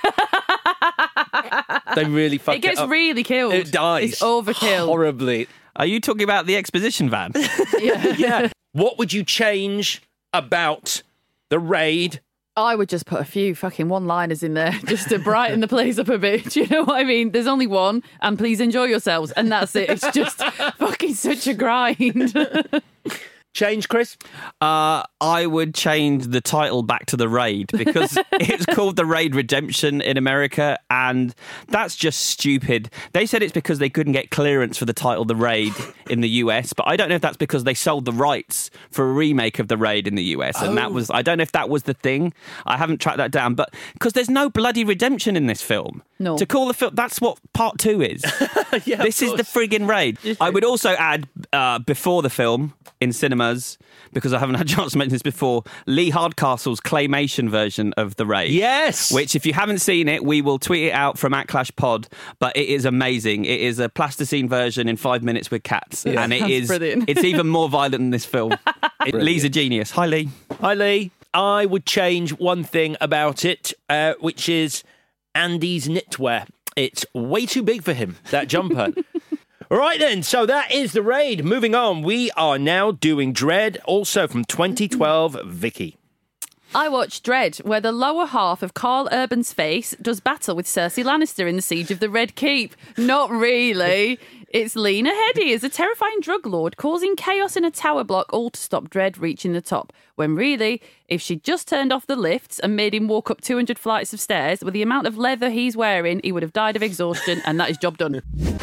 They really fuck it It gets it up. really killed. It dies. It's overkill. Horribly. Are you talking about the exposition van? Yeah. Yeah. What would you change about The Raid I would just put a few fucking one-liners in there just to brighten the place up a bit. Do you know what I mean? There's only one, and please enjoy yourselves, and that's it. It's just fucking such a grind. Change, Chris? Uh, I would change the title back to The Raid because it's called The Raid Redemption in America, and that's just stupid. They said it's because they couldn't get clearance for the title The Raid in the U S, but I don't know if that's because they sold the rights for a remake of The Raid in the U S, and Oh. that was, I don't know if that was the thing. I haven't tracked that down, but because there's no bloody redemption in this film. No. To call the film, that's what part two is. Yeah, this is the friggin' Raid. I would also add, uh, before the film, in cinemas, because I haven't had a chance to mention this before, Lee Hardcastle's claymation version of The Raid. Yes! Which, if you haven't seen it, we will tweet it out from at Clash Pod, but it is amazing. It is a plasticine version in five minutes with cats, Yeah. and it That's is brilliant. it's even more violent than this film. It, Lee's a genius. Hi, Lee. Hi, Lee. I would change one thing about it, uh, which is Andy's knitwear. It's way too big for him, that jumper. Right then, so that is The Raid. Moving on, we are now doing Dread, also from twenty twelve, Vicky. I watched Dread, where the lower half of Carl Urban's face does battle with Cersei Lannister in the Siege of the Red Keep. Not really. It's Lena Headey as a terrifying drug lord causing chaos in a tower block, all to stop Dread reaching the top. When really, if she'd just turned off the lifts and made him walk up two hundred flights of stairs, with the amount of leather he's wearing, he would have died of exhaustion, and that is job done.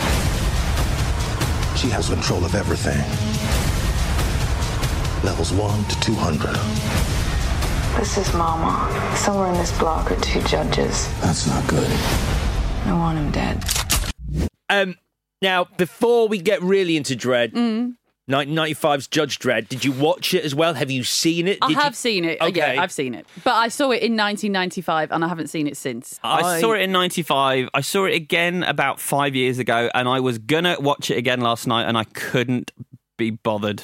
She has control of everything. Levels one to two hundred. This is Mama. Somewhere in this block are two judges. That's not good. I want him dead. Um, now, before we get really into Dread, Mm. nineteen ninety-five's Judge Dredd, did you watch it as well? Have you seen it? I Did have you... seen it. Okay. Yeah, I've seen it. But I saw it in nineteen ninety-five and I haven't seen it since. I saw it in ninety-five. I saw it again about five years ago, and I was going to watch it again last night, and I couldn't be bothered.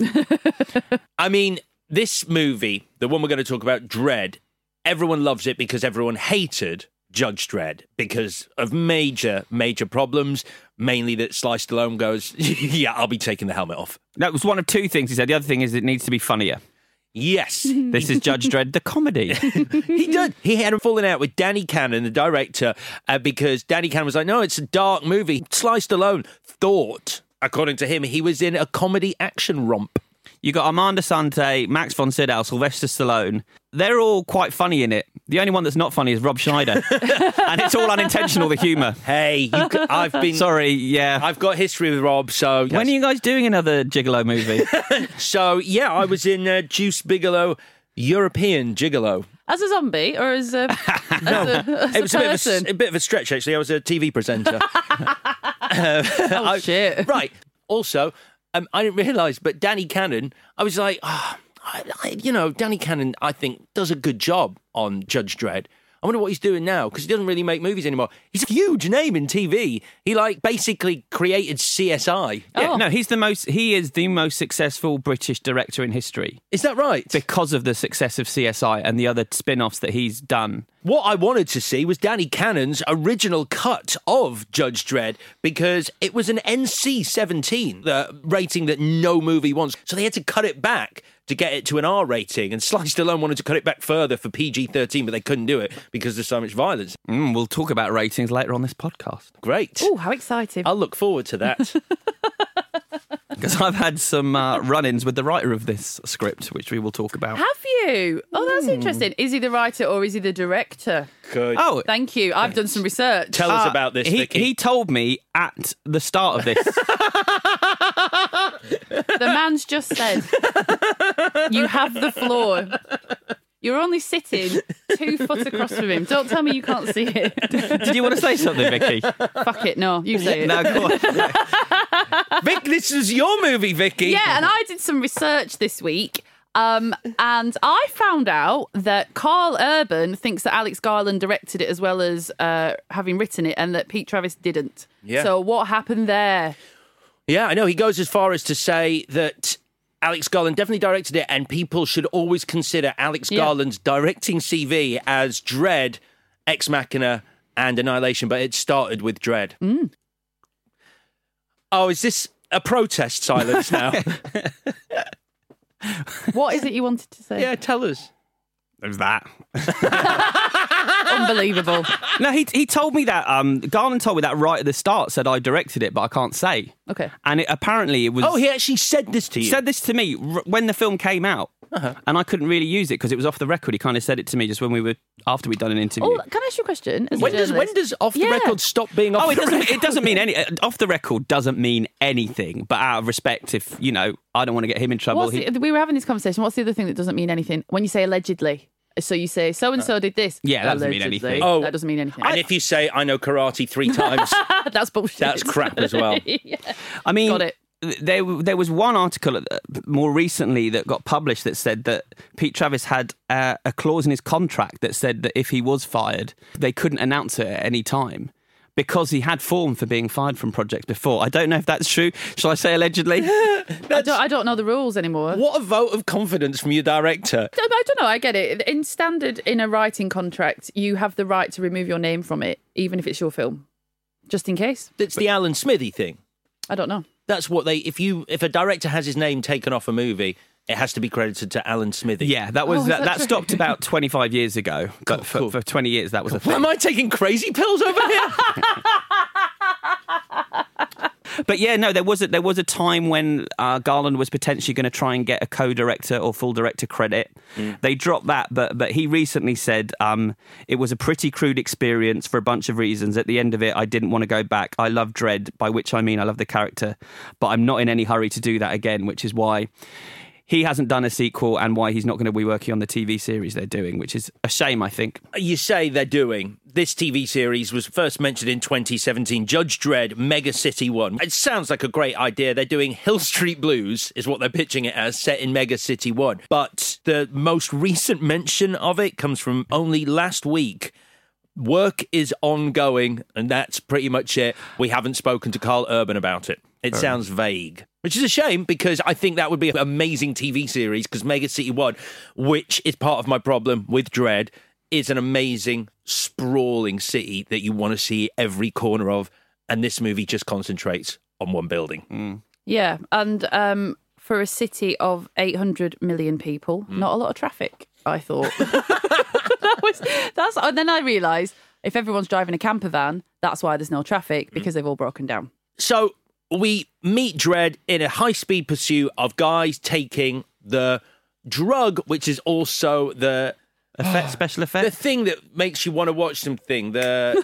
I mean, this movie, the one we're going to talk about, Dredd, everyone loves it because everyone hated Judge Dredd because of major, major problems, mainly that Sly Stallone goes, yeah, I'll be taking the helmet off. That was one of two things he said. The other thing is it needs to be funnier. Yes. This is Judge Dredd, the comedy. He did. He had a falling out with Danny Cannon, the director, uh, because Danny Cannon was like, no, it's a dark movie. Sly Stallone thought, according to him, he was in a comedy action romp. You got Armand Assante, Max von Sydow, Sylvester Stallone. They're all quite funny in it. The only one that's not funny is Rob Schneider. And it's all unintentional, the humour. Hey, you, c- I've been... Sorry, yeah. I've got history with Rob, so... When are you guys doing another Gigolo movie? So, yeah, I was in uh, Juice Bigelow, European Gigolo. As a zombie or as a, as No, a, as it was a a bit, of person? a, a bit of a stretch, actually. I was a T V presenter. uh, Oh, I- shit. Right. Also, um, I didn't realise, but Danny Cannon, I was like, oh, I, I, you know, Danny Cannon, I think, does a good job on Judge Dredd. I wonder what he's doing now, because he doesn't really make movies anymore. He's a huge name in T V. He, like, basically created C S I. Yeah, no, he's the most. He is the most successful British director in history. Is that right? Because of the success of C S I and the other spin-offs that he's done. What I wanted to see was Danny Cannon's original cut of Judge Dredd, because it was an N C seventeen, the rating that no movie wants. So they had to cut it back to get it to an R rating. And Sly Stallone wanted to cut it back further for P G thirteen, but they couldn't do it because there's so much violence. Mm, we'll talk about ratings later on this podcast. Great. Oh, how exciting. I'll look forward to that. Because I've had some uh, run-ins with the writer of this script, which we will talk about. Have you? Oh, that's interesting. Is he the writer or is he the director? Good. Oh, Thank you. I've done some research. Tell us Uh, about this, he, Vicky. he told me at the start of this. The man's just said, you have the floor. You're only sitting two foot across from him. Don't tell me you can't see it. Did you want to say something, Vicky? Fuck it, no. You say it. No, go on. Vic, this is your movie, Vicky. Yeah, and I did some research this week. Um, and I found out that Carl Urban thinks that Alex Garland directed it as well as uh, having written it, and that Pete Travis didn't. Yeah. So what happened there? Yeah, I know. He goes as far as to say that Alex Garland definitely directed it, and people should always consider Alex Yeah. Garland's directing C V as Dredd, Ex Machina, and Annihilation, but it started with Dredd. Mm. Oh, is this a protest silence now? What is it you wanted to say? Yeah, tell us. There's that. Unbelievable. No, he he told me that. Um, Garland told me that right at the start. Said I directed it, but I can't say. Okay. And it, apparently it was. Oh, he actually said this to you. Said this to me r- when the film came out, uh-huh. and I couldn't really use it because it was off the record. He kind of said it to me just when we were after we'd done an interview. Oh, can I ask you a question? As a When does when journalist? does off the Yeah. record stop being off Oh, it the doesn't. record? It doesn't mean any. uh, Off the record doesn't mean anything. But out of respect, if you know, I don't want to get him in trouble. What's he- the, we were having this conversation. What's the other thing that doesn't mean anything? When you say allegedly. So you say, so-and-so did this. Yeah, that doesn't mean Allegedly. anything. Oh, that doesn't mean anything. And if you say, I know karate three times, That's bullshit. that's crap as well. Yeah. I mean, Got it. there there was one article uh, more recently that got published that said that Pete Travis had uh, a clause in his contract that said that if he was fired, they couldn't announce it at any time because he had form for being fired from projects before. I don't know if that's true. Shall I say allegedly? I, don't, I don't know the rules anymore. What a vote of confidence from your director. I I don't know. I get it. In standard, in a writing contract, you have the right to remove your name from it, even if it's your film, just in case. It's the Alan Smithy thing. I don't know. That's what they. If you if a director has his name taken off a movie, it has to be credited to Alan Smithy. Yeah, that was Oh, is that, that that true? stopped about twenty-five years ago. But Cool, for, cool. for twenty years, that was a thing. Am I taking crazy pills over here? But yeah, no, there was a, there was a time when uh, Garland was potentially going to try and get a co-director or full director credit. Mm. They dropped that, but but he recently said um, it was a pretty crude experience for a bunch of reasons. At the end of it, I didn't want to go back. I love Dredd, by which I mean I love the character, but I'm not in any hurry to do that again, which is why he hasn't done a sequel and why he's not going to be working on the T V series they're doing, which is a shame, I think. You say they're doing. This T V series was first mentioned in twenty seventeen, Judge Dredd, Mega City one. It sounds like a great idea. They're doing Hill Street Blues, is what they're pitching it as, set in Mega City one. But the most recent mention of it comes from only last week. Work is ongoing, and that's pretty much it. We haven't spoken to Carl Urban about it. It Fair sounds vague, which is a shame because I think that would be an amazing T V series because Mega City one, which is part of my problem with Dredd, is an amazing, sprawling city that you want to see every corner of, and this movie just concentrates on one building. Mm. Yeah, and um, for a city of eight hundred million people, Mm. not a lot of traffic, I thought. that was, that's, and then I realised if everyone's driving a camper van, that's why there's no traffic, because they've all broken down. So we meet Dredd in a high-speed pursuit of guys taking the drug, which is also the effect, special effect, the thing that makes you want to watch something. The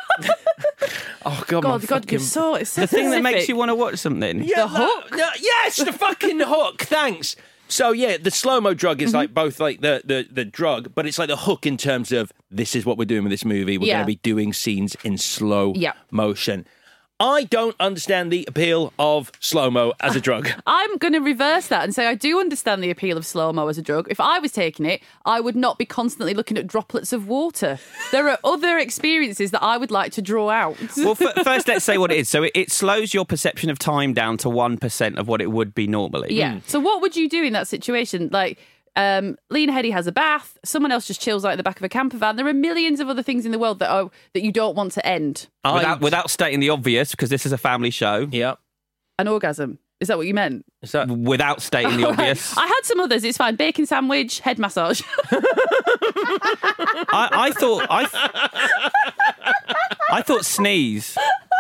oh god, my God, God, fucking... you're so it's The thing that makes specific. you want to watch something. Yeah, The that- hook? no, yes, the fucking hook. Thanks. So yeah, the slow-mo drug is Mm-hmm. like both like the, the the drug, but it's like the hook in terms of this is what we're doing with this movie. We're Yeah. going to be doing scenes in slow Yeah. motion. I don't understand the appeal of slow-mo as a drug. I'm going to reverse that and say I do understand the appeal of slow-mo as a drug. If I was taking it, I would not be constantly looking at droplets of water. There are other experiences that I would like to draw out. Well, f- first, let's say what it is. So it, it slows your perception of time down to one percent of what it would be normally. Yeah. So what would you do in that situation? Like, um, Lena Headey has a bath. Someone else just chills out in the back of a camper van. There are millions of other things in the world that are that you don't want to end. Without, without stating the obvious, because this is a family show. Yeah. An orgasm. Is that what you meant? Is that without stating the obvious? I had some others. It's fine. Bacon sandwich, head massage. I, I thought I, I thought sneeze.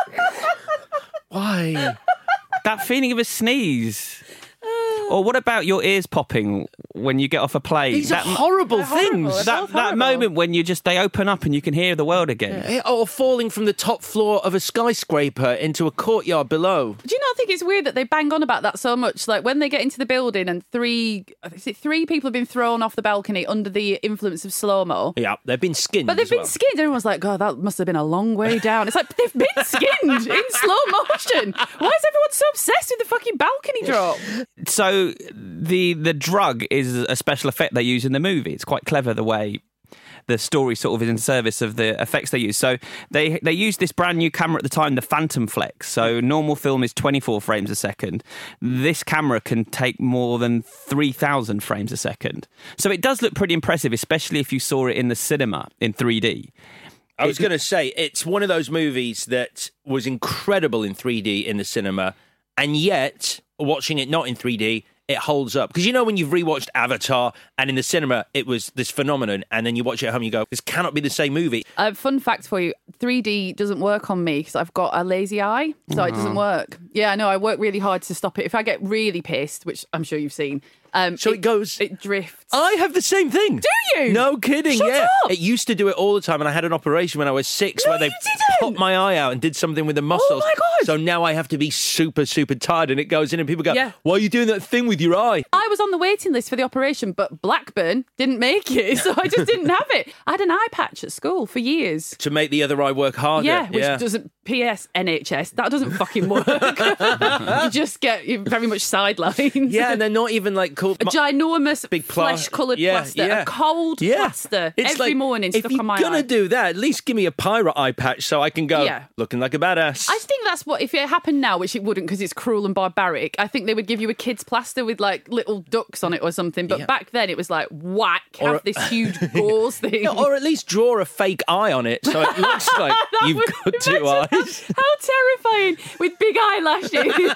Why? That feeling of a sneeze. Or what about your ears popping when you get off a plane? These that are horrible horrible. things. They're that both that horrible. moment when you just they open up and you can hear the world again. Yeah, Or falling from the top floor of a skyscraper into a courtyard below. Do you not think it's weird that they bang on about that so much? Like when they get into the building and three, is it three people have been thrown off the balcony under the influence of slow-mo. Yeah, they've been skinned. But they've as been well. skinned. Everyone's like, God, that must have been a long way down. It's like, they've been skinned in slow motion. Why is everyone so obsessed with the fucking balcony drop? So the the drug is a special effect they use in the movie. It's quite clever the way the story sort of is in service of the effects they use. So they they used this brand new camera at the time, the Phantom Flex. So normal film is twenty-four frames a second. This camera can take more than three thousand frames a second. So it does look pretty impressive, especially if you saw it in the cinema in three D. I was going to say, it's one of those movies that was incredible in three D in the cinema, and yet, watching it not in three D, it holds up. Because you know when you've rewatched Avatar and in the cinema it was this phenomenon, and then you watch it at home and you go, this cannot be the same movie. Uh, fun fact for you, three D doesn't work on me because I've got a lazy eye, so it doesn't work. Yeah, I know, I work really hard to stop it. If I get really pissed, which I'm sure you've seen, um, so it, it goes... It drifts. I have the same thing. Do you? No kidding, Shut yeah. up. It used to do it all the time, and I had an operation when I was six No, where they you didn't. popped my eye out and did something with the muscles. Oh my God. So now I have to be super, super tired, and it goes in and people go, Yeah. why are you doing that thing with your eye? I was on the waiting list for the operation, but Blackburn didn't make it, so I just didn't have it. I had an eye patch at school for years. To make the other eye work harder. Yeah, which doesn't, P S N H S, that doesn't fucking work. You just get you're very much sidelined. Yeah, and they're not even like cool. A ginormous big pla- flesh-coloured yeah, plaster, yeah. a cold Yeah. plaster It's every like, morning if stuck you're on my gonna eye. do that, at least give me a pirate eye patch so I can go Yeah. looking like a badass. I think that's what, if it happened now, which it wouldn't because it's cruel and barbaric, I think they would give you a kid's plaster with like little ducks on it or something. But Yeah. back then it was like, whack, Or have a- this huge gauze thing. Yeah, or at least draw a fake eye on it so it looks like That you've would- got two imagine eyes. How, how terrifying with big eyelashes.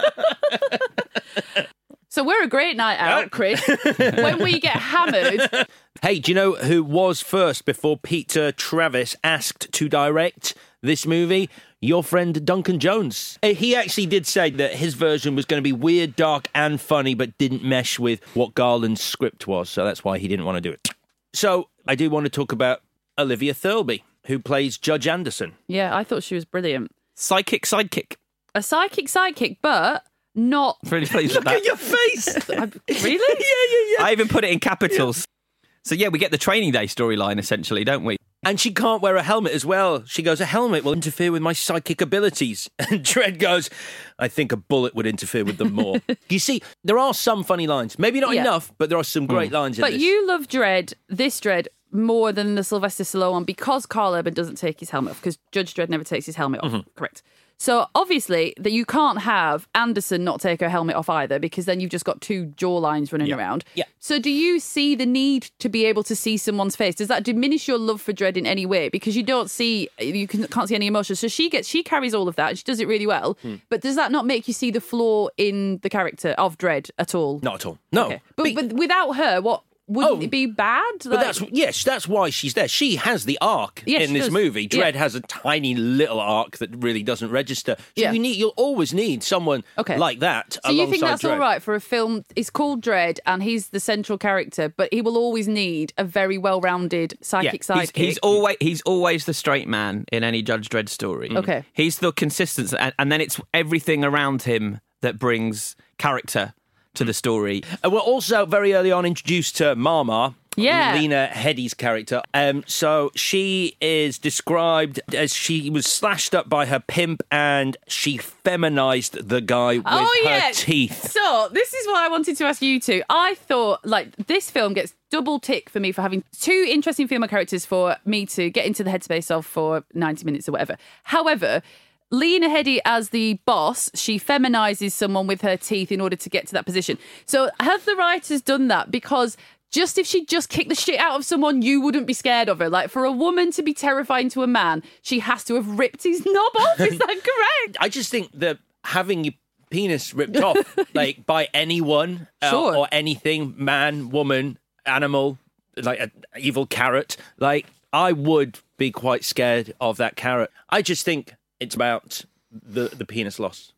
So we're a great night out, Chris. When we get hammered. Hey, do you know who was first before Peter Travis asked to direct this movie? Your friend Duncan Jones. Uh, He actually did say that his version was going to be weird, dark and funny, but didn't mesh with what Garland's script was, so that's why he didn't want to do it. So I do want to talk about Olivia Thirlby, who plays Judge Anderson. Yeah, I thought she was brilliant. Psychic sidekick. A psychic sidekick, but not... Really pleased Look with that. at your face! Really? yeah, yeah, yeah. I even put it in capitals. So yeah, we get the Training Day storyline essentially, don't we? And she can't wear a helmet as well. She goes, a helmet will interfere with my psychic abilities. And Dredd goes, I think a bullet would interfere with them more. You see, there are some funny lines. Maybe not Yeah. enough, but there are some great lines in But this. you love Dredd, this Dredd, more than the Sylvester Stallone one because Carl Urban doesn't take his helmet off, because Judge Dredd never takes his helmet off. Mm-hmm. Correct. So obviously that you can't have Anderson not take her helmet off either, because then you've just got two jawlines running around. Yeah. So do you see the need to be able to see someone's face? Does that diminish your love for Dredd in any way? Because you don't see, you can, can't see any emotion. So she gets, she carries all of that. She does it really well. Hmm. But does that not make you see the flaw in the character of Dredd at all? Not at all. No. Okay. But, but without her, what wouldn't Oh. it be bad? But that's yes, that's why she's there. She has the arc Yes, in she this does. movie. Dredd Yeah. has a tiny little arc that really doesn't register. So Yeah. you need, you'll always need someone Okay. like that. So you think alongside that's Dredd. all right for a film? It's called Dredd, and he's the central character, but he will always need a very well-rounded psychic Yeah, he's, sidekick. he's always he's always the straight man in any Judge Dredd story. Okay. He's the consistency, and, and then it's everything around him that brings character to the story. And we're also very early on introduced to Mama. Yeah. Lena Headey's character. Um, so she is described as she was slashed up by her pimp and she feminized the guy with oh, her yeah. teeth. So this is what I wanted to ask you two. I thought, like, this film gets double tick for me for having two interesting female characters for me to get into the headspace of for ninety minutes or whatever. However, Lena Headey as the boss, she feminizes someone with her teeth in order to get to that position. So have the writers done that? Because just if she just kicked the shit out of someone, you wouldn't be scared of her. Like, for a woman to be terrifying to a man, she has to have ripped his knob off. Is that correct? I just think that having your penis ripped off, like, by anyone uh, Sure. or anything, man, woman, animal, like an evil carrot, like, I would be quite scared of that carrot. I just think it's about the, the penis loss.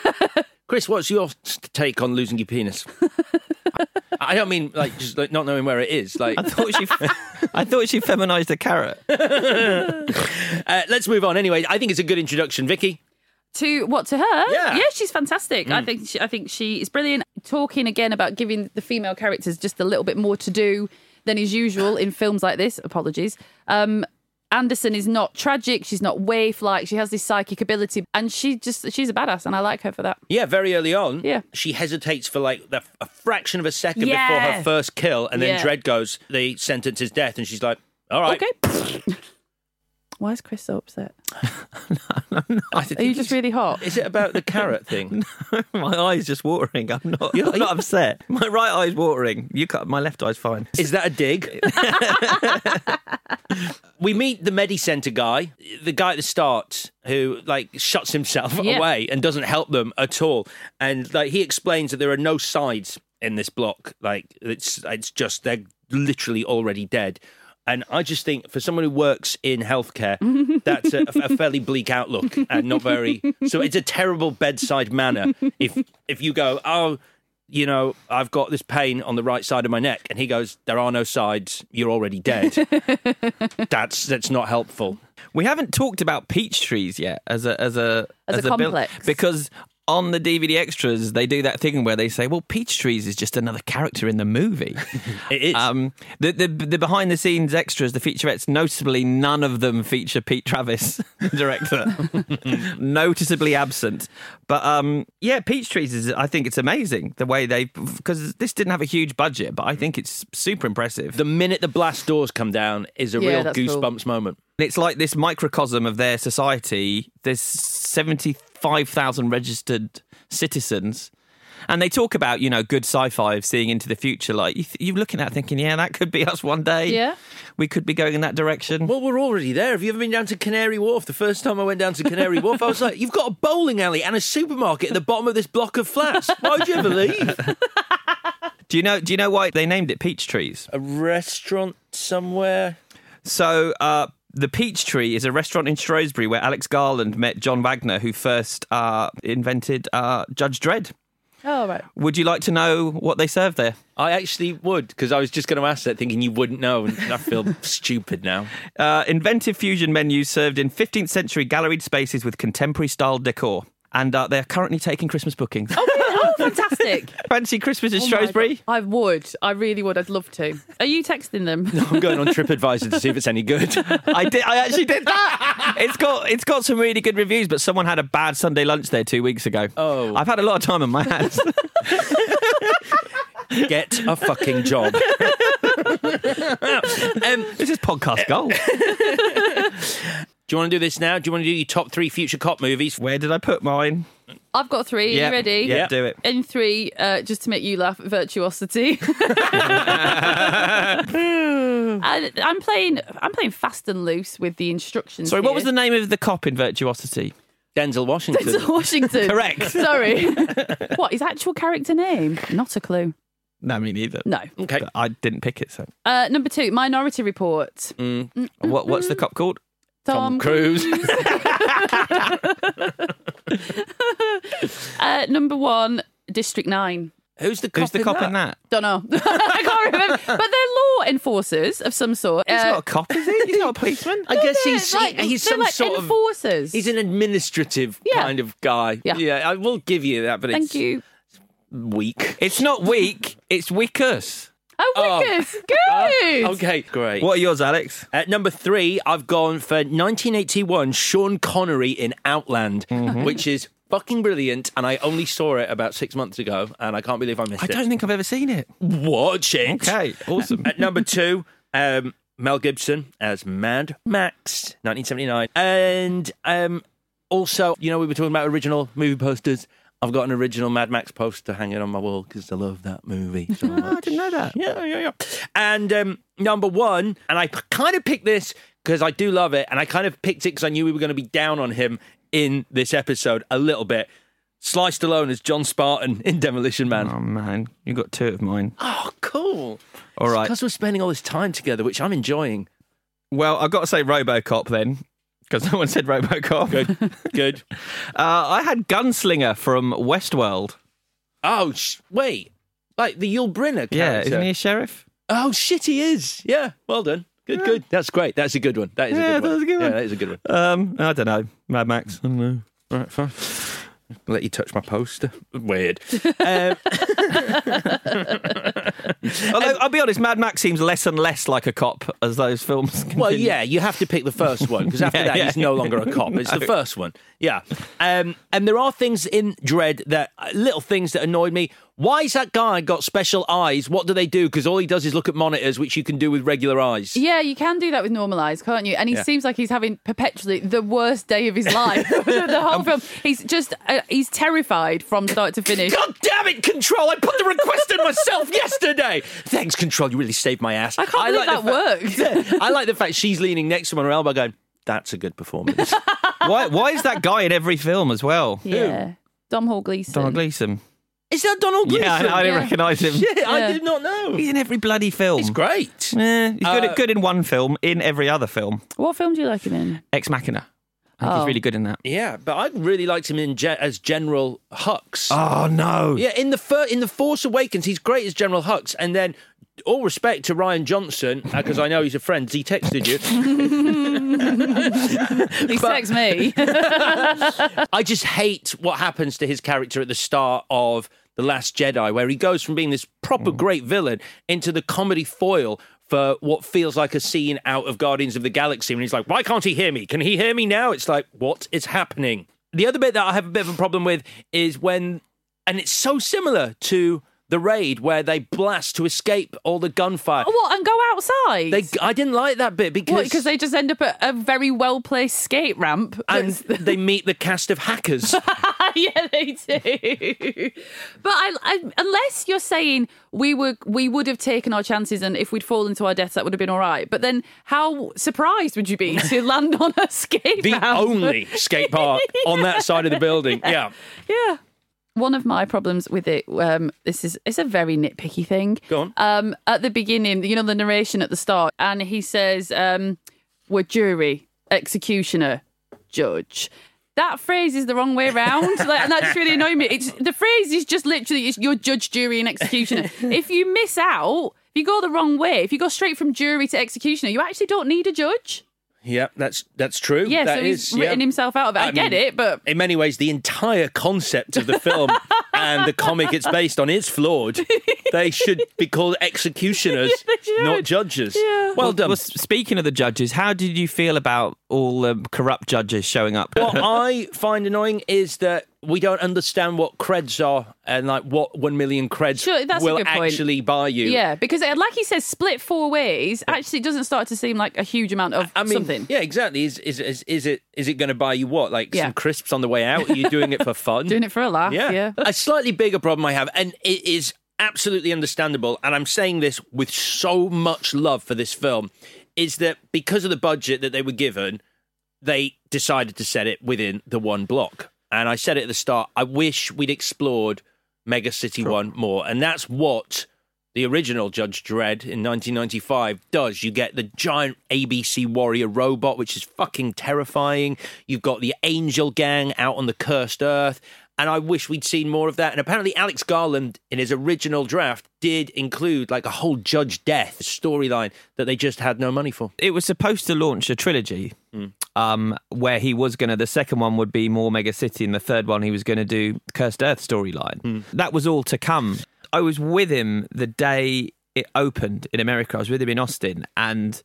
Chris, what's your take on losing your penis? I don't mean like just like not knowing where it is. Like I thought she, I thought she feminized a carrot. uh, let's move on. Anyway, I think it's a good introduction, Vicky. To what, to her? Yeah. Yeah, she's fantastic. I think she, I think she is brilliant. Talking again about giving the female characters just a little bit more to do than is usual in films like this. Apologies. Um, Anderson is not tragic. She's not waif-like. She has this psychic ability, and she just she's a badass, and I like her for that. Yeah, very early on. Yeah. She hesitates for like the, a fraction of a second Yeah. before her first kill, and then Yeah. Dredd goes, the sentence is death, and she's like, all right. Okay. Why is Chris so upset? no, no, Are you just really hot? Is it about the carrot thing? My eye's just watering. I'm not, I'm not upset. My right eye's watering. You cut, my left eye's fine. Is that a dig? We meet the Medicenter guy, the guy at the start who like shuts himself Yeah. away and doesn't help them at all. And like he explains that there are no sides in this block. Like it's it's just they're literally already dead. And I just think for someone who works in healthcare, that's a, a fairly bleak outlook and not very. So it's a terrible bedside manner. If if you go, oh, you know, I've got this pain on the right side of my neck, and he goes, there are no sides, you're already dead. that's that's not helpful. We haven't talked about peach trees yet as a as a As a bill- complex. because on the D V D extras they do that thing where they say, "Well, Peachtrees is just another character in the movie." It is. Um, the, the the behind the scenes extras, the featurettes, noticeably none of them feature Pete Travis, director, noticeably absent. But um, yeah, Peachtrees is. I think it's amazing the way they because this didn't have a huge budget, but I think it's super impressive. The minute the blast doors come down is a Yeah, real that's cool. goosebumps moment. It's like this microcosm of their society. There's seventy-five thousand registered citizens. And they talk about, you know, good sci-fi of seeing into the future. Like, you th- you're looking at it thinking, yeah, that could be us one day. Yeah. We could be going in that direction. Well, we're already there. Have you ever been down to Canary Wharf? The first time I went down to Canary Wharf, I was like, you've got a bowling alley and a supermarket at the bottom of this block of flats. Why'd you ever leave? Do you know, do you know why they named it Peachtrees? A restaurant somewhere? So, uh, the Peachtree is a restaurant in Shrewsbury where Alex Garland met John Wagner, who first uh, invented uh, Judge Dredd. Oh, right. Would you like to know what they serve there? I actually would, because I was just going to ask that, thinking you wouldn't know, and I feel stupid now. Uh, inventive fusion menus served in fifteenth century galleried spaces with contemporary style decor. And uh, they're currently taking Christmas bookings. Oh, really? Oh, fantastic. Fancy Christmas in Oh my Shrewsbury? God. I would. I really would. I'd love to. Are you texting them? No, I'm going on TripAdvisor to see if it's any good. I did. I actually did that. It's got it's got some really good reviews, but someone had a bad Sunday lunch there two weeks ago. Oh. I've had a lot of time on my hands. Get a fucking job. um, this is podcast gold. Do you want to do this now? Do you want to do your top three future cop movies? Where did I put mine? I've got three. Are Yeah. you ready? Yeah, do it. In three, uh, just to make you laugh, Virtuosity. I, I'm playing. I'm playing fast and loose with the instructions. Sorry, what here. was the name of the cop in Virtuosity? Denzel Washington. Denzel Washington. Correct. Sorry. What, his actual character name? Not a clue. No, me neither. No. Okay. I didn't pick it, so. Uh, number two, Minority Report. Mm. What, what's the cop called? Tom, Tom Cruise. uh, number one, District nine. Who's the cop, Who's the in, cop that? in that? Don't know. I can't remember. But they're law enforcers of some sort. He's Uh, not a cop, is he? He's not a policeman. I guess they're he's like- he's they're some like sort enforcers. of he's an administrative Yeah. kind of guy. Yeah. yeah, I will give you that, but Thank it's you. weak. It's not weak, it's weakus. Oh, Oh. Wickers. Good. Okay, great. What are yours, Alex? At number three, I've gone for nineteen eighty-one Sean Connery in Outland, Mm-hmm. which is fucking brilliant, and I only saw it about six months ago, and I can't believe I missed I it. don't think I've ever seen it. Watch it. Okay, awesome. At number two, um, Mel Gibson as Mad Max, nineteen seventy-nine. And um, also, you know, we were talking about original movie posters. I've got an original Mad Max poster hanging on my wall because I love that movie so much. Oh, I didn't know that. Yeah, yeah, yeah. And um, number one, and I p- kind of picked this because I do love it, and I kind of picked it because I knew we were going to be down on him in this episode a little bit. Sly Stallone as John Spartan in Demolition Man. Oh, man. You got two of mine. Oh, cool. All right. Because we're spending all this time together, which I'm enjoying. Well, I've got to say RoboCop then, because no one said RoboCop. Good, good. Uh, I had Gunslinger from Westworld. Oh, sh- wait. Like the Yul Brynner character. Yeah, isn't he a sheriff? Oh, shit, he is. Yeah, well done. Good, good. That's great. That's a good one. That is Yeah, a good that one. was a good one. Yeah, that is a good one. Um, I don't know. Mad Max. I don't know. All right, fine. I'll let you touch my poster. Weird. um, Although, I'll be honest, Mad Max seems less and less like a cop as those films continue. well, yeah, you have to pick the first one because after Yeah, that, yeah. he's no longer a cop. It's No. the first one. Yeah. Um, and there are things in Dredd that, little things that annoyed me. Why's that guy got special eyes? What do they do? Because all he does is look at monitors, which you can do with regular eyes. Yeah, you can do that with normal eyes, can't you? And he Yeah. seems like he's having perpetually the worst day of his life. The whole film. He's just, uh, he's terrified from start to finish. God damn it, Control! I put the request in myself yesterday. Thanks, Control. You really saved my ass. I can't believe like that the worked. Yeah, I like the fact she's leaning next to him on her elbow going, that's a good performance. Why, why is that guy in every film as well? Yeah. Domhnall Gleeson. Donald Gleeson. Is that Donald Gleeson? Yeah, I, I didn't Yeah. recognise him. Shit, Yeah. I did not know. He's in every bloody film. He's great. Yeah, he's good, Uh, at, good in one film, in every other film. What film do you like him in? Ex Machina. I think Oh. he's really good in that. Yeah, but I really liked him in Ge- as General Hux. Oh, no. Yeah, in the fir- in the Force Awakens, he's great as General Hux, and then all respect to Ryan Johnson, because I know he's a friend. He texted you. He texts me. I just hate what happens to his character at the start of The Last Jedi, where he goes from being this proper great villain into the comedy foil for what feels like a scene out of Guardians of the Galaxy. And he's like, why can't he hear me? Can he hear me now? It's like, what is happening? The other bit that I have a bit of a problem with is when, and it's so similar to The Raid, where they blast to escape all the gunfire. Oh, what? And go outside? They, I didn't like that bit because... What, because they just end up at a very well-placed skate ramp. and that's- they meet the cast of hackers. yeah, they do. But I, I, unless you're saying we were, we would have taken our chances, and if we'd fallen to our deaths, that would have been all right. But then, how surprised would you be to land on a skate The ramp? only skate park on that side of the building. Yeah. Yeah. One of my problems with it, um, this is it's a very nitpicky thing. Go on. Um, at the beginning, you know, the narration at the start, and he says, um, "We're jury, executioner, judge." That phrase is the wrong way around, like, and that just really annoyed me. It's the phrase is just literally it's your judge, jury, and executioner. If you miss out, if you go the wrong way, if you go straight from jury to executioner, you actually don't need a judge. Yeah, that's that's true. Yeah, That so he's is, written yeah. himself out of it. I, I get mean, it, but in many ways, the entire concept of the film and the comic it's based on is flawed. They should be called executioners, Yeah, they should. not judges. Yeah. Well done. Well, speaking of the judges, how did you feel about all the corrupt judges showing up? What I find annoying is that we don't understand what creds are and like what one million creds Sure, that's a will good point. actually buy you. Yeah, because uh, like he says, split four ways actually doesn't start to seem like a huge amount of I mean, something. yeah, exactly. Is is is, is it is it going to buy you what? Like Yeah. some crisps on the way out? Are you doing it for fun? Doing it for a laugh, Yeah. yeah. A slightly bigger problem I have, and it is absolutely understandable, and I'm saying this with so much love for this film, is that because of the budget that they were given, they decided to set it within the one block. And I said it at the start, I wish we'd explored Mega City One more. And that's what the original Judge Dredd in nineteen ninety-five does. You get the giant A B C warrior robot, which is fucking terrifying. You've got the Angel Gang out on the cursed earth. And I wish we'd seen more of that. And apparently Alex Garland, in his original draft, did include like a whole Judge Death storyline that they just had no money for. It was supposed to launch a trilogy Mm. um, where he was going to, the second one would be more Mega City, and the third one he was going to do Cursed Earth storyline. Mm. That was all to come. I was with him the day it opened in America. I was with him in Austin, and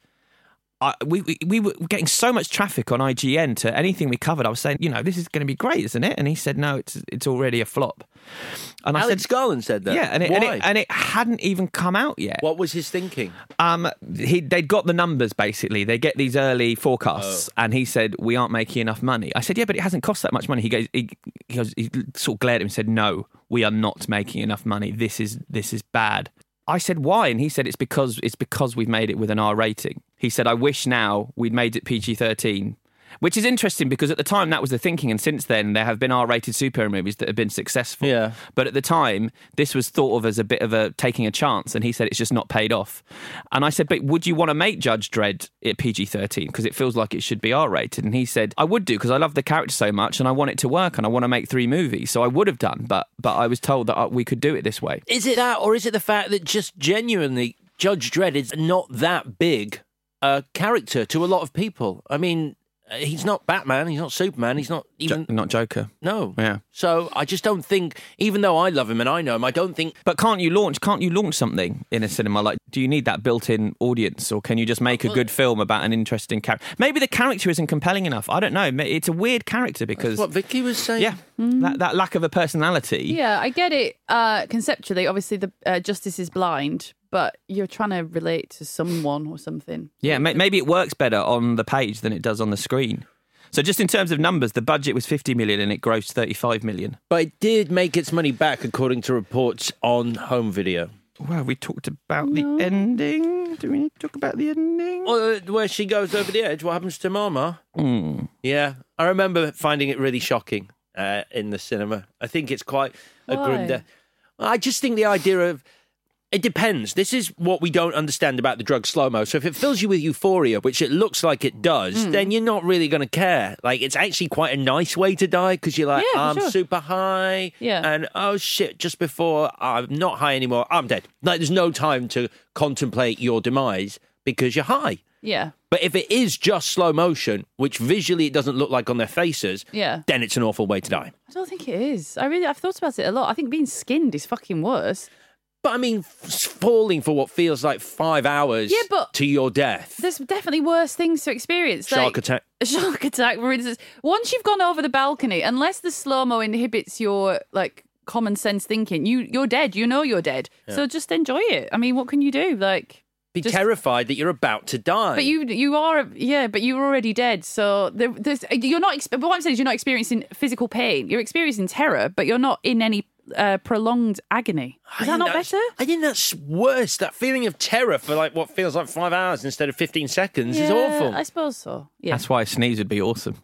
I, we, we we were getting so much traffic on I G N to anything we covered. I was saying, you know, this is going to be great, isn't it? And he said, no, it's it's already a flop. And I Alex said, Garland said that? yeah, and it, Why? and it and it hadn't even come out yet. What was his thinking? Um, he they'd got the numbers basically. They get these early forecasts, Oh. and he said we aren't making enough money. I said, yeah, but it hasn't cost that much money. He goes, he, he goes, he sort of glared at him and said, no, we are not making enough money. This is this is bad. I said, why? And he said, it's because it's because we've made it with an R rating. He said, I wish now we'd made it P G thirteen. Which is interesting because at the time that was the thinking, and since then there have been R-rated superhero movies that have been successful. Yeah. But at the time, this was thought of as a bit of a taking a chance, and he said it's just not paid off. And I said, but would you want to make Judge Dredd at P G thirteen because it feels like it should be R-rated? And he said, I would do because I love the character so much and I want it to work and I want to make three movies. So I would have done, but but I was told that we could do it this way. Is it that, or is it the fact that just genuinely Judge Dredd is not that big a character to a lot of people? I mean, he's not Batman, he's not Superman, he's not even... Jo- not Joker. No. Yeah. So I just don't think, even though I love him and I know him, I don't think... But can't you launch Can't you launch something in a cinema? Like, do you need that built-in audience, or can you just make a good film about an interesting character? Maybe the character isn't compelling enough. I don't know. It's a weird character because... That's what Vicky was saying. Yeah. That, that lack of a personality. Yeah, I get it uh, conceptually. Obviously, the uh, Justice is blind, but you're trying to relate to someone or something. Yeah, may- maybe it works better on the page than it does on the screen. So just in terms of numbers, the budget was fifty million and it grossed thirty-five million. But it did make its money back, according to reports on home video. Well, we talked about no. the ending. Do we need to talk about the ending? Well, where she goes over the edge, what happens to Mama? Mm. Yeah, I remember finding it really shocking uh, in the cinema. I think it's quite a Why? grim death. I just think the idea of... It depends. This is what we don't understand about the drug slow-mo. So if it fills you with euphoria, which it looks like it does, Mm. then you're not really going to care. Like, it's actually quite a nice way to die because you're like, Yeah, I'm sure. super high. Yeah. And, oh, shit, just before I'm not high anymore, I'm dead. Like, there's no time to contemplate your demise because you're high. Yeah. But if it is just slow motion, which visually it doesn't look like on their faces, Yeah. then it's an awful way to die. I don't think it is. I really, I've thought about it a lot. I think being skinned is fucking worse. But I mean, f- falling for what feels like five hours Yeah, but- to your death. There's definitely worse things to experience. Shark like, attack. A shark attack, for instance. Once you've gone over the balcony, unless the slow-mo inhibits your, like, common sense thinking, you, you're dead. You know you're dead. Yeah. So just enjoy it. I mean, what can you do? Like... Be just- terrified that you're about to die. But you you are, yeah, but you're already dead. So there, there's, you're not, exp- but what I'm saying is you're not experiencing physical pain. You're experiencing terror, but you're not in any uh, prolonged agony. Is that not better? I think that's worse. That feeling of terror for like what feels like five hours instead of fifteen seconds is Yeah, awful. I suppose so. Yeah. That's why a sneeze would be awesome.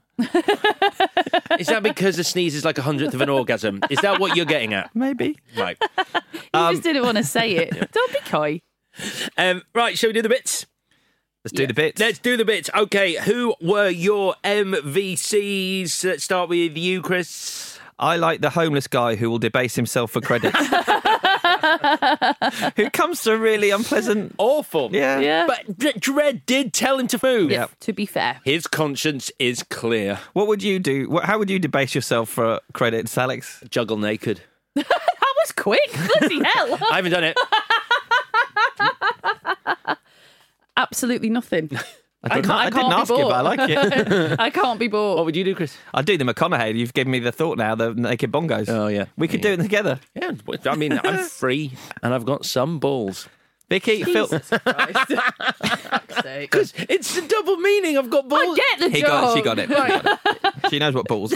Is that because a sneeze is like a hundredth of an orgasm? Is that what you're getting at? Maybe. Right. You just didn't want to say it. Don't be coy. Um, right, shall we do the bits? Let's do the bits. Let's do the bits. Okay, who were your M V Cs? Let's start with you, Chris. I like the homeless guy who will debase himself for credit. Who comes to a really unpleasant... Awful. Yeah. Yeah. But D- Dredd did tell him to move. Yeah. To be fair. His conscience is clear. What would you do? What, how would you debase yourself for credits, Alex? Juggle naked. That was quick. Bloody hell. I haven't done it. Absolutely nothing. I didn't, can't- I I didn't can't be ask you, but I bought. like it. I can't be bought. What would you do, Chris? I'd do the McConaughey. You've given me the thought now, the naked bongos. Oh, yeah. We could do it together. Yeah, I mean, I'm free and I've got some balls. Vicky, Phil... Jesus Christ. Fuck's sake. Because it's the double meaning. I've got balls. I get the He joke. got it, she got it. She got it. She knows what balls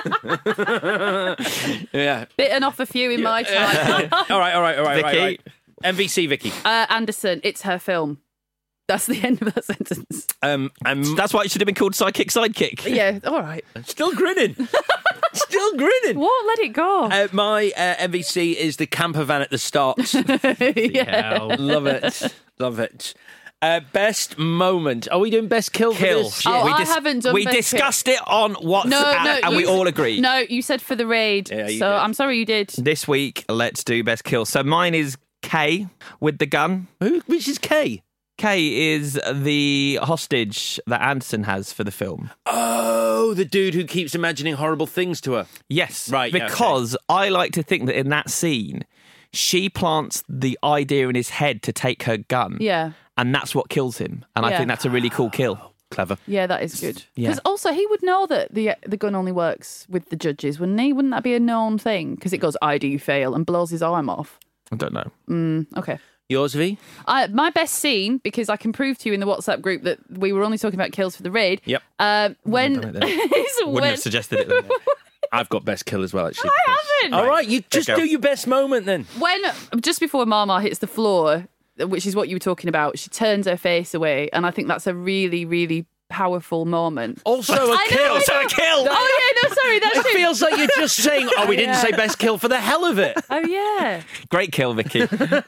are. Yeah. Bitten off a few in my time. all right, all right, all right, Vicky. right, right. M V C Vicky. Uh, Anderson, it's her film. That's the end of that sentence. Um, I'm That's why it should have been called Sidekick Sidekick. Yeah, all right. still grinning. Still grinning. What? Let it go. Uh, my uh, M V C is the camper van at the start. yeah. Love it. Love it. Uh, best moment. Are we doing best kill for Kill. this? Oh, we I haven't done We best discussed it on WhatsApp No, no, and we you- all agreed. No, you said for the raid. Yeah, you so did. I'm sorry you did. This week, let's do best kill. So mine is Kay with the gun. Who? Which is Kay? Kay is the hostage that Anderson has for the film. Oh, the dude who keeps imagining horrible things to her. Yes, Right, yeah, because I like to think that in that scene, she plants the idea in his head to take her gun. Yeah. And that's what kills him. And I Yeah. think that's a really cool kill. Clever. Yeah, that is good. Yeah. Because also he would know that the the gun only works with the judges, wouldn't he? Wouldn't that be a known thing? Because it goes, I do fail, and blows his arm off. I don't know. Mm, okay. Yours, V? I, my best scene, because I can prove to you in the WhatsApp group that we were only talking about kills for the raid. Yep. Uh, when done it then. is Wouldn't when have suggested it then. I've got best kill as well, actually. I haven't. All right, you just go. do your best moment then. When just before Mama hits the floor, which is what you were talking about, she turns her face away, and I think that's a really, really powerful moment. Also a I know, kill. I Also know. a kill. Oh yeah, no, sorry, that's It it. feels like you're just saying, oh, we didn't Yeah. say best kill for the hell of it. Oh yeah. Great kill, Vicky.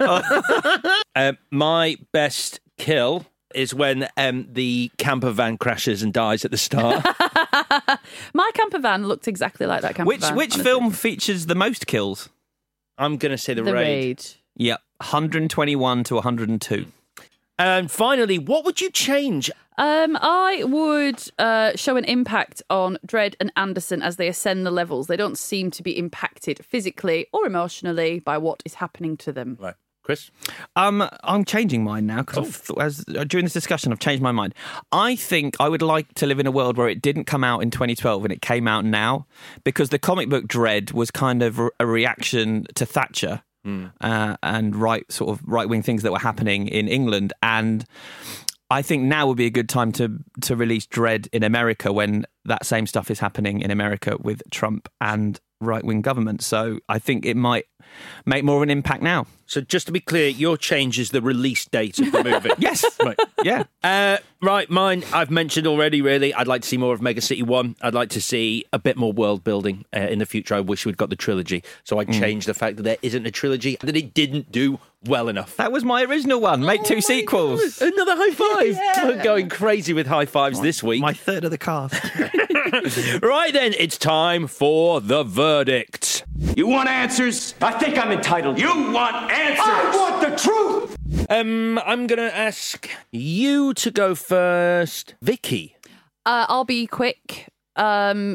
Uh, my best kill is when um, the camper van crashes and dies at the start. My camper van looked exactly like that camper which van. which honestly. film features the most kills? I'm going to say the, The raid. raid. Yep, one hundred twenty-one to one hundred two. And finally, what would you change? Um, I would uh, show an impact on Dredd and Anderson as they ascend the levels. They don't seem to be impacted physically or emotionally by what is happening to them. Right. Chris? Um, I'm changing mine now because oh. as during this discussion, I've changed my mind. I think I would like to live in a world where it didn't come out in twenty twelve and it came out now, because the comic book Dredd was kind of a reaction to Thatcher mm. uh, and right sort of right wing things that were happening in England, and I think now would be a good time to to release Dredd in America when that same stuff is happening in America with Trump and right-wing government. So I think it might make more of an impact now. So just to be clear, your change is the release date of the movie. Yes. Right. Yeah. Uh, right, mine, I've mentioned already, really. I'd like to see more of Mega City one. I'd like to see a bit more world building uh, in the future. I wish we'd got the trilogy. So I changed mm. the fact that there isn't a trilogy, that it didn't do well enough. That was my original one. Make oh two sequels. God. Another high five. Yeah. We're going crazy with high fives oh, this week. My third of the cast. Right then, it's time for the verdict. You want answers? I think I'm entitled. You want answers? I want the truth! Um, I'm going to ask you to go first. Vicky. Uh, I'll be quick. Um...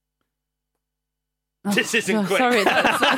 This isn't oh, quick. Sorry,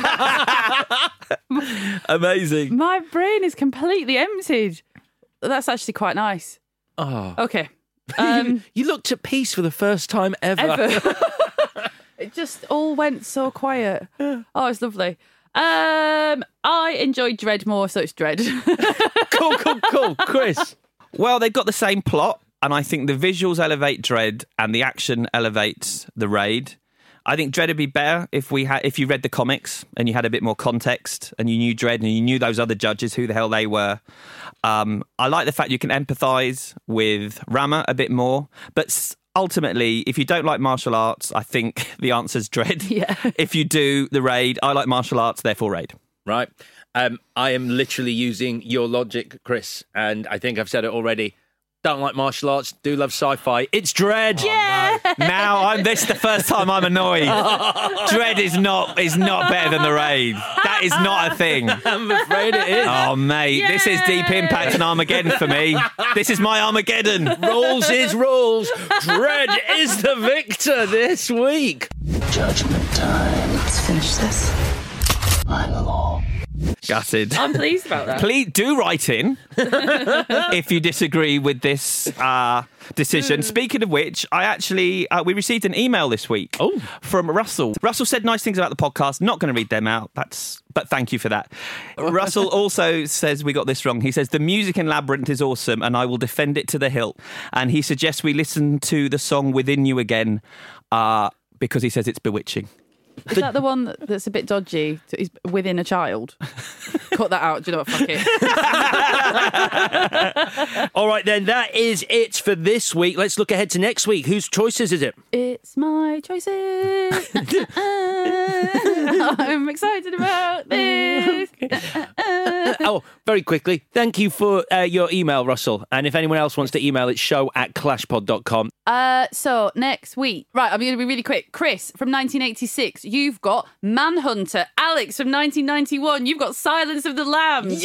amazing. My brain is completely emptied. That's actually quite nice. Oh, okay. Um, you looked at peace for the first time ever. ever. It just all went so quiet. Oh, it's lovely. Um, I enjoyed Dredd more, so it's Dredd. Cool, cool, cool. Chris. Well, they've got the same plot, and I think the visuals elevate Dredd, and the action elevates the Raid. I think Dredd would be better if we had if you read the comics and you had a bit more context and you knew Dredd and you knew those other judges, who the hell they were. Um, I like the fact you can empathise with Rama a bit more, but ultimately, if you don't like martial arts, I think the answer's Dredd. Yeah. If you do the Raid, I like martial arts, therefore Raid. Right. Um, I am literally using your logic, Chris, and I think I've said it already. Don't like martial arts, do love sci-fi. It's Dredd. Yeah. Oh, no. Now I'm this is the first time I'm annoyed. Dredd is not is not better than the Raid. That is not a thing. I'm afraid it is. Oh mate, yeah. This is Deep Impact and Armageddon for me. This is my Armageddon. Rules is rules. Dredd is the victor this week. Judgment time. Let's finish this. I'm the law. Gutted. I'm pleased about that. Please do write in if you disagree with this uh, decision. Speaking of which, I actually uh, we received an email this week oh. from Russell. Russell said nice things about the podcast. Not going to read them out. That's but thank you for that. Russell also says we got this wrong. He says the music in Labyrinth is awesome, and I will defend it to the hilt. And he suggests we listen to the song Within You again uh, because he says it's bewitching. Is that the one that's a bit dodgy? Is within a child? Cut that out. Do you know what? Fuck it. All right, then. That is it for this week. Let's look ahead to next week. Whose choices is it? It's my choices. I'm excited about this. Oh, very quickly. Thank you for uh, your email, Russell. And if anyone else wants to email, it's show at clashpod dot com. Uh, so next week, right, I'm going to be really quick. Chris from nineteen eighty-six, you've got Manhunter. Alex from nineteen ninety-one, you've got Silence of the Lambs.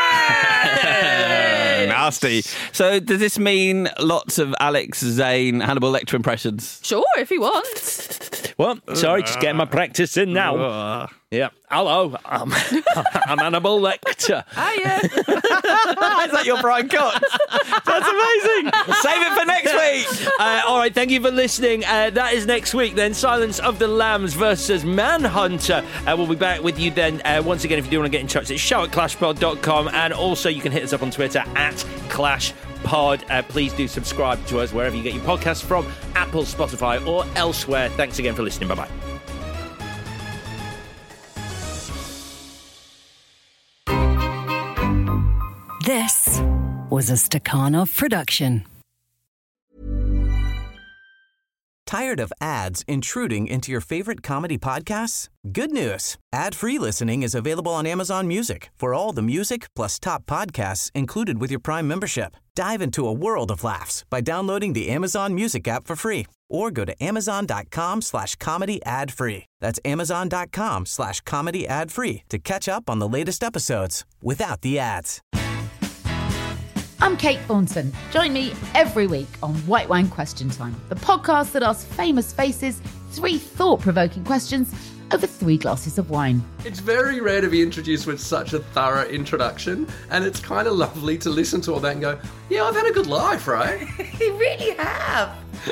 Yeah! Nasty. So does this mean lots of Alex, Zane, Hannibal Lecter impressions? Sure, if he wants. Well, sorry, just getting my practice in now. Uh. Yeah. Hello, I'm, I'm Hannibal Lecter. Hiya. Is that your Brian Cox? That's amazing. Save it for next week. Uh, all right, thank you for listening. Uh, that is next week then. Silence of the Lambs versus Manhunter. Uh, we'll be back with you then. Uh, once again, if you do want to get in touch, it's show at clashpod dot com. And also you can hit us up on Twitter at ClashPod. Uh, please do subscribe to us wherever you get your podcasts from, Apple, Spotify, or elsewhere. Thanks again for listening. Bye-bye. This was a Stakhanov production. Tired of ads intruding into your favorite comedy podcasts? Good news. Ad-free listening is available on Amazon Music for all the music plus top podcasts included with your Prime membership. Dive into a world of laughs by downloading the Amazon Music app for free or go to amazon.com slash comedy ad free. That's amazon.com slash comedy ad free to catch up on the latest episodes without the ads. I'm Kate Thornton. Join me every week on White Wine Question Time, the podcast that asks famous faces three thought-provoking questions over three glasses of wine. It's very rare to be introduced with such a thorough introduction, and it's kind of lovely to listen to all that and go, yeah, I've had a good life, right? You really have.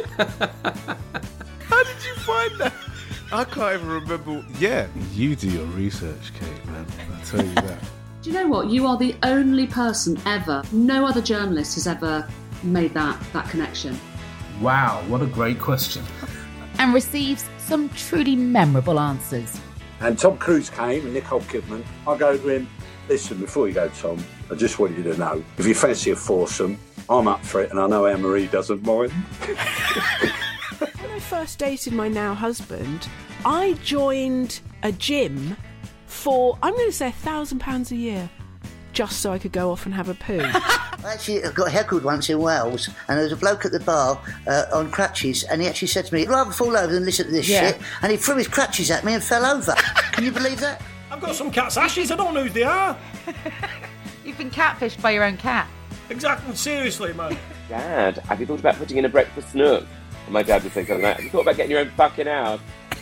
How did you find that? I can't even remember. Yeah, you do your research, Kate, man. I tell you that. Do you know what? You are the only person ever, no other journalist has ever made that, that connection. Wow, what a great question. And receives some truly memorable answers. And Tom Cruise came and Nicole Kidman. I go to him, listen, before you go, Tom, I just want you to know, if you fancy a foursome, I'm up for it and I know Anne-Marie doesn't mind. When I first dated my now husband, I joined a gym for, I'm going to say, a thousand pounds a year, just so I could go off and have a poo. Actually, I got heckled once in Wales, and there was a bloke at the bar uh, on crutches, and he actually said to me, I'd rather fall over than listen to this Yeah. shit, and he threw his crutches at me and fell over. Can you believe that? I've got some cat's ashes, I don't know who they are. You've been catfished by your own cat. Exactly, seriously, man. Dad, have you thought about putting in a breakfast nook? And my dad would think of that. Have you thought about getting your own fucking house?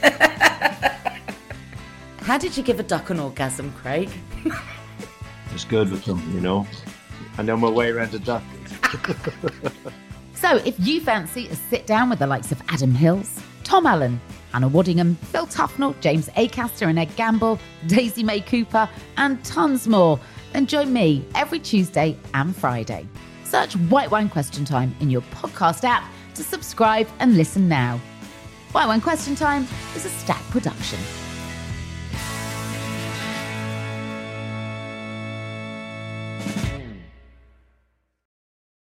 How did you give a duck an orgasm, Craig? It's good with them, you know. I know my way around a duck. So if you fancy a sit down with the likes of Adam Hills, Tom Allen, Anna Waddingham, Phil Tufnell, James Acaster and Ed Gamble, Daisy May Cooper, and tons more, then join me every Tuesday and Friday. Search White Wine Question Time in your podcast app to subscribe and listen now. White Wine Question Time is a Stack production.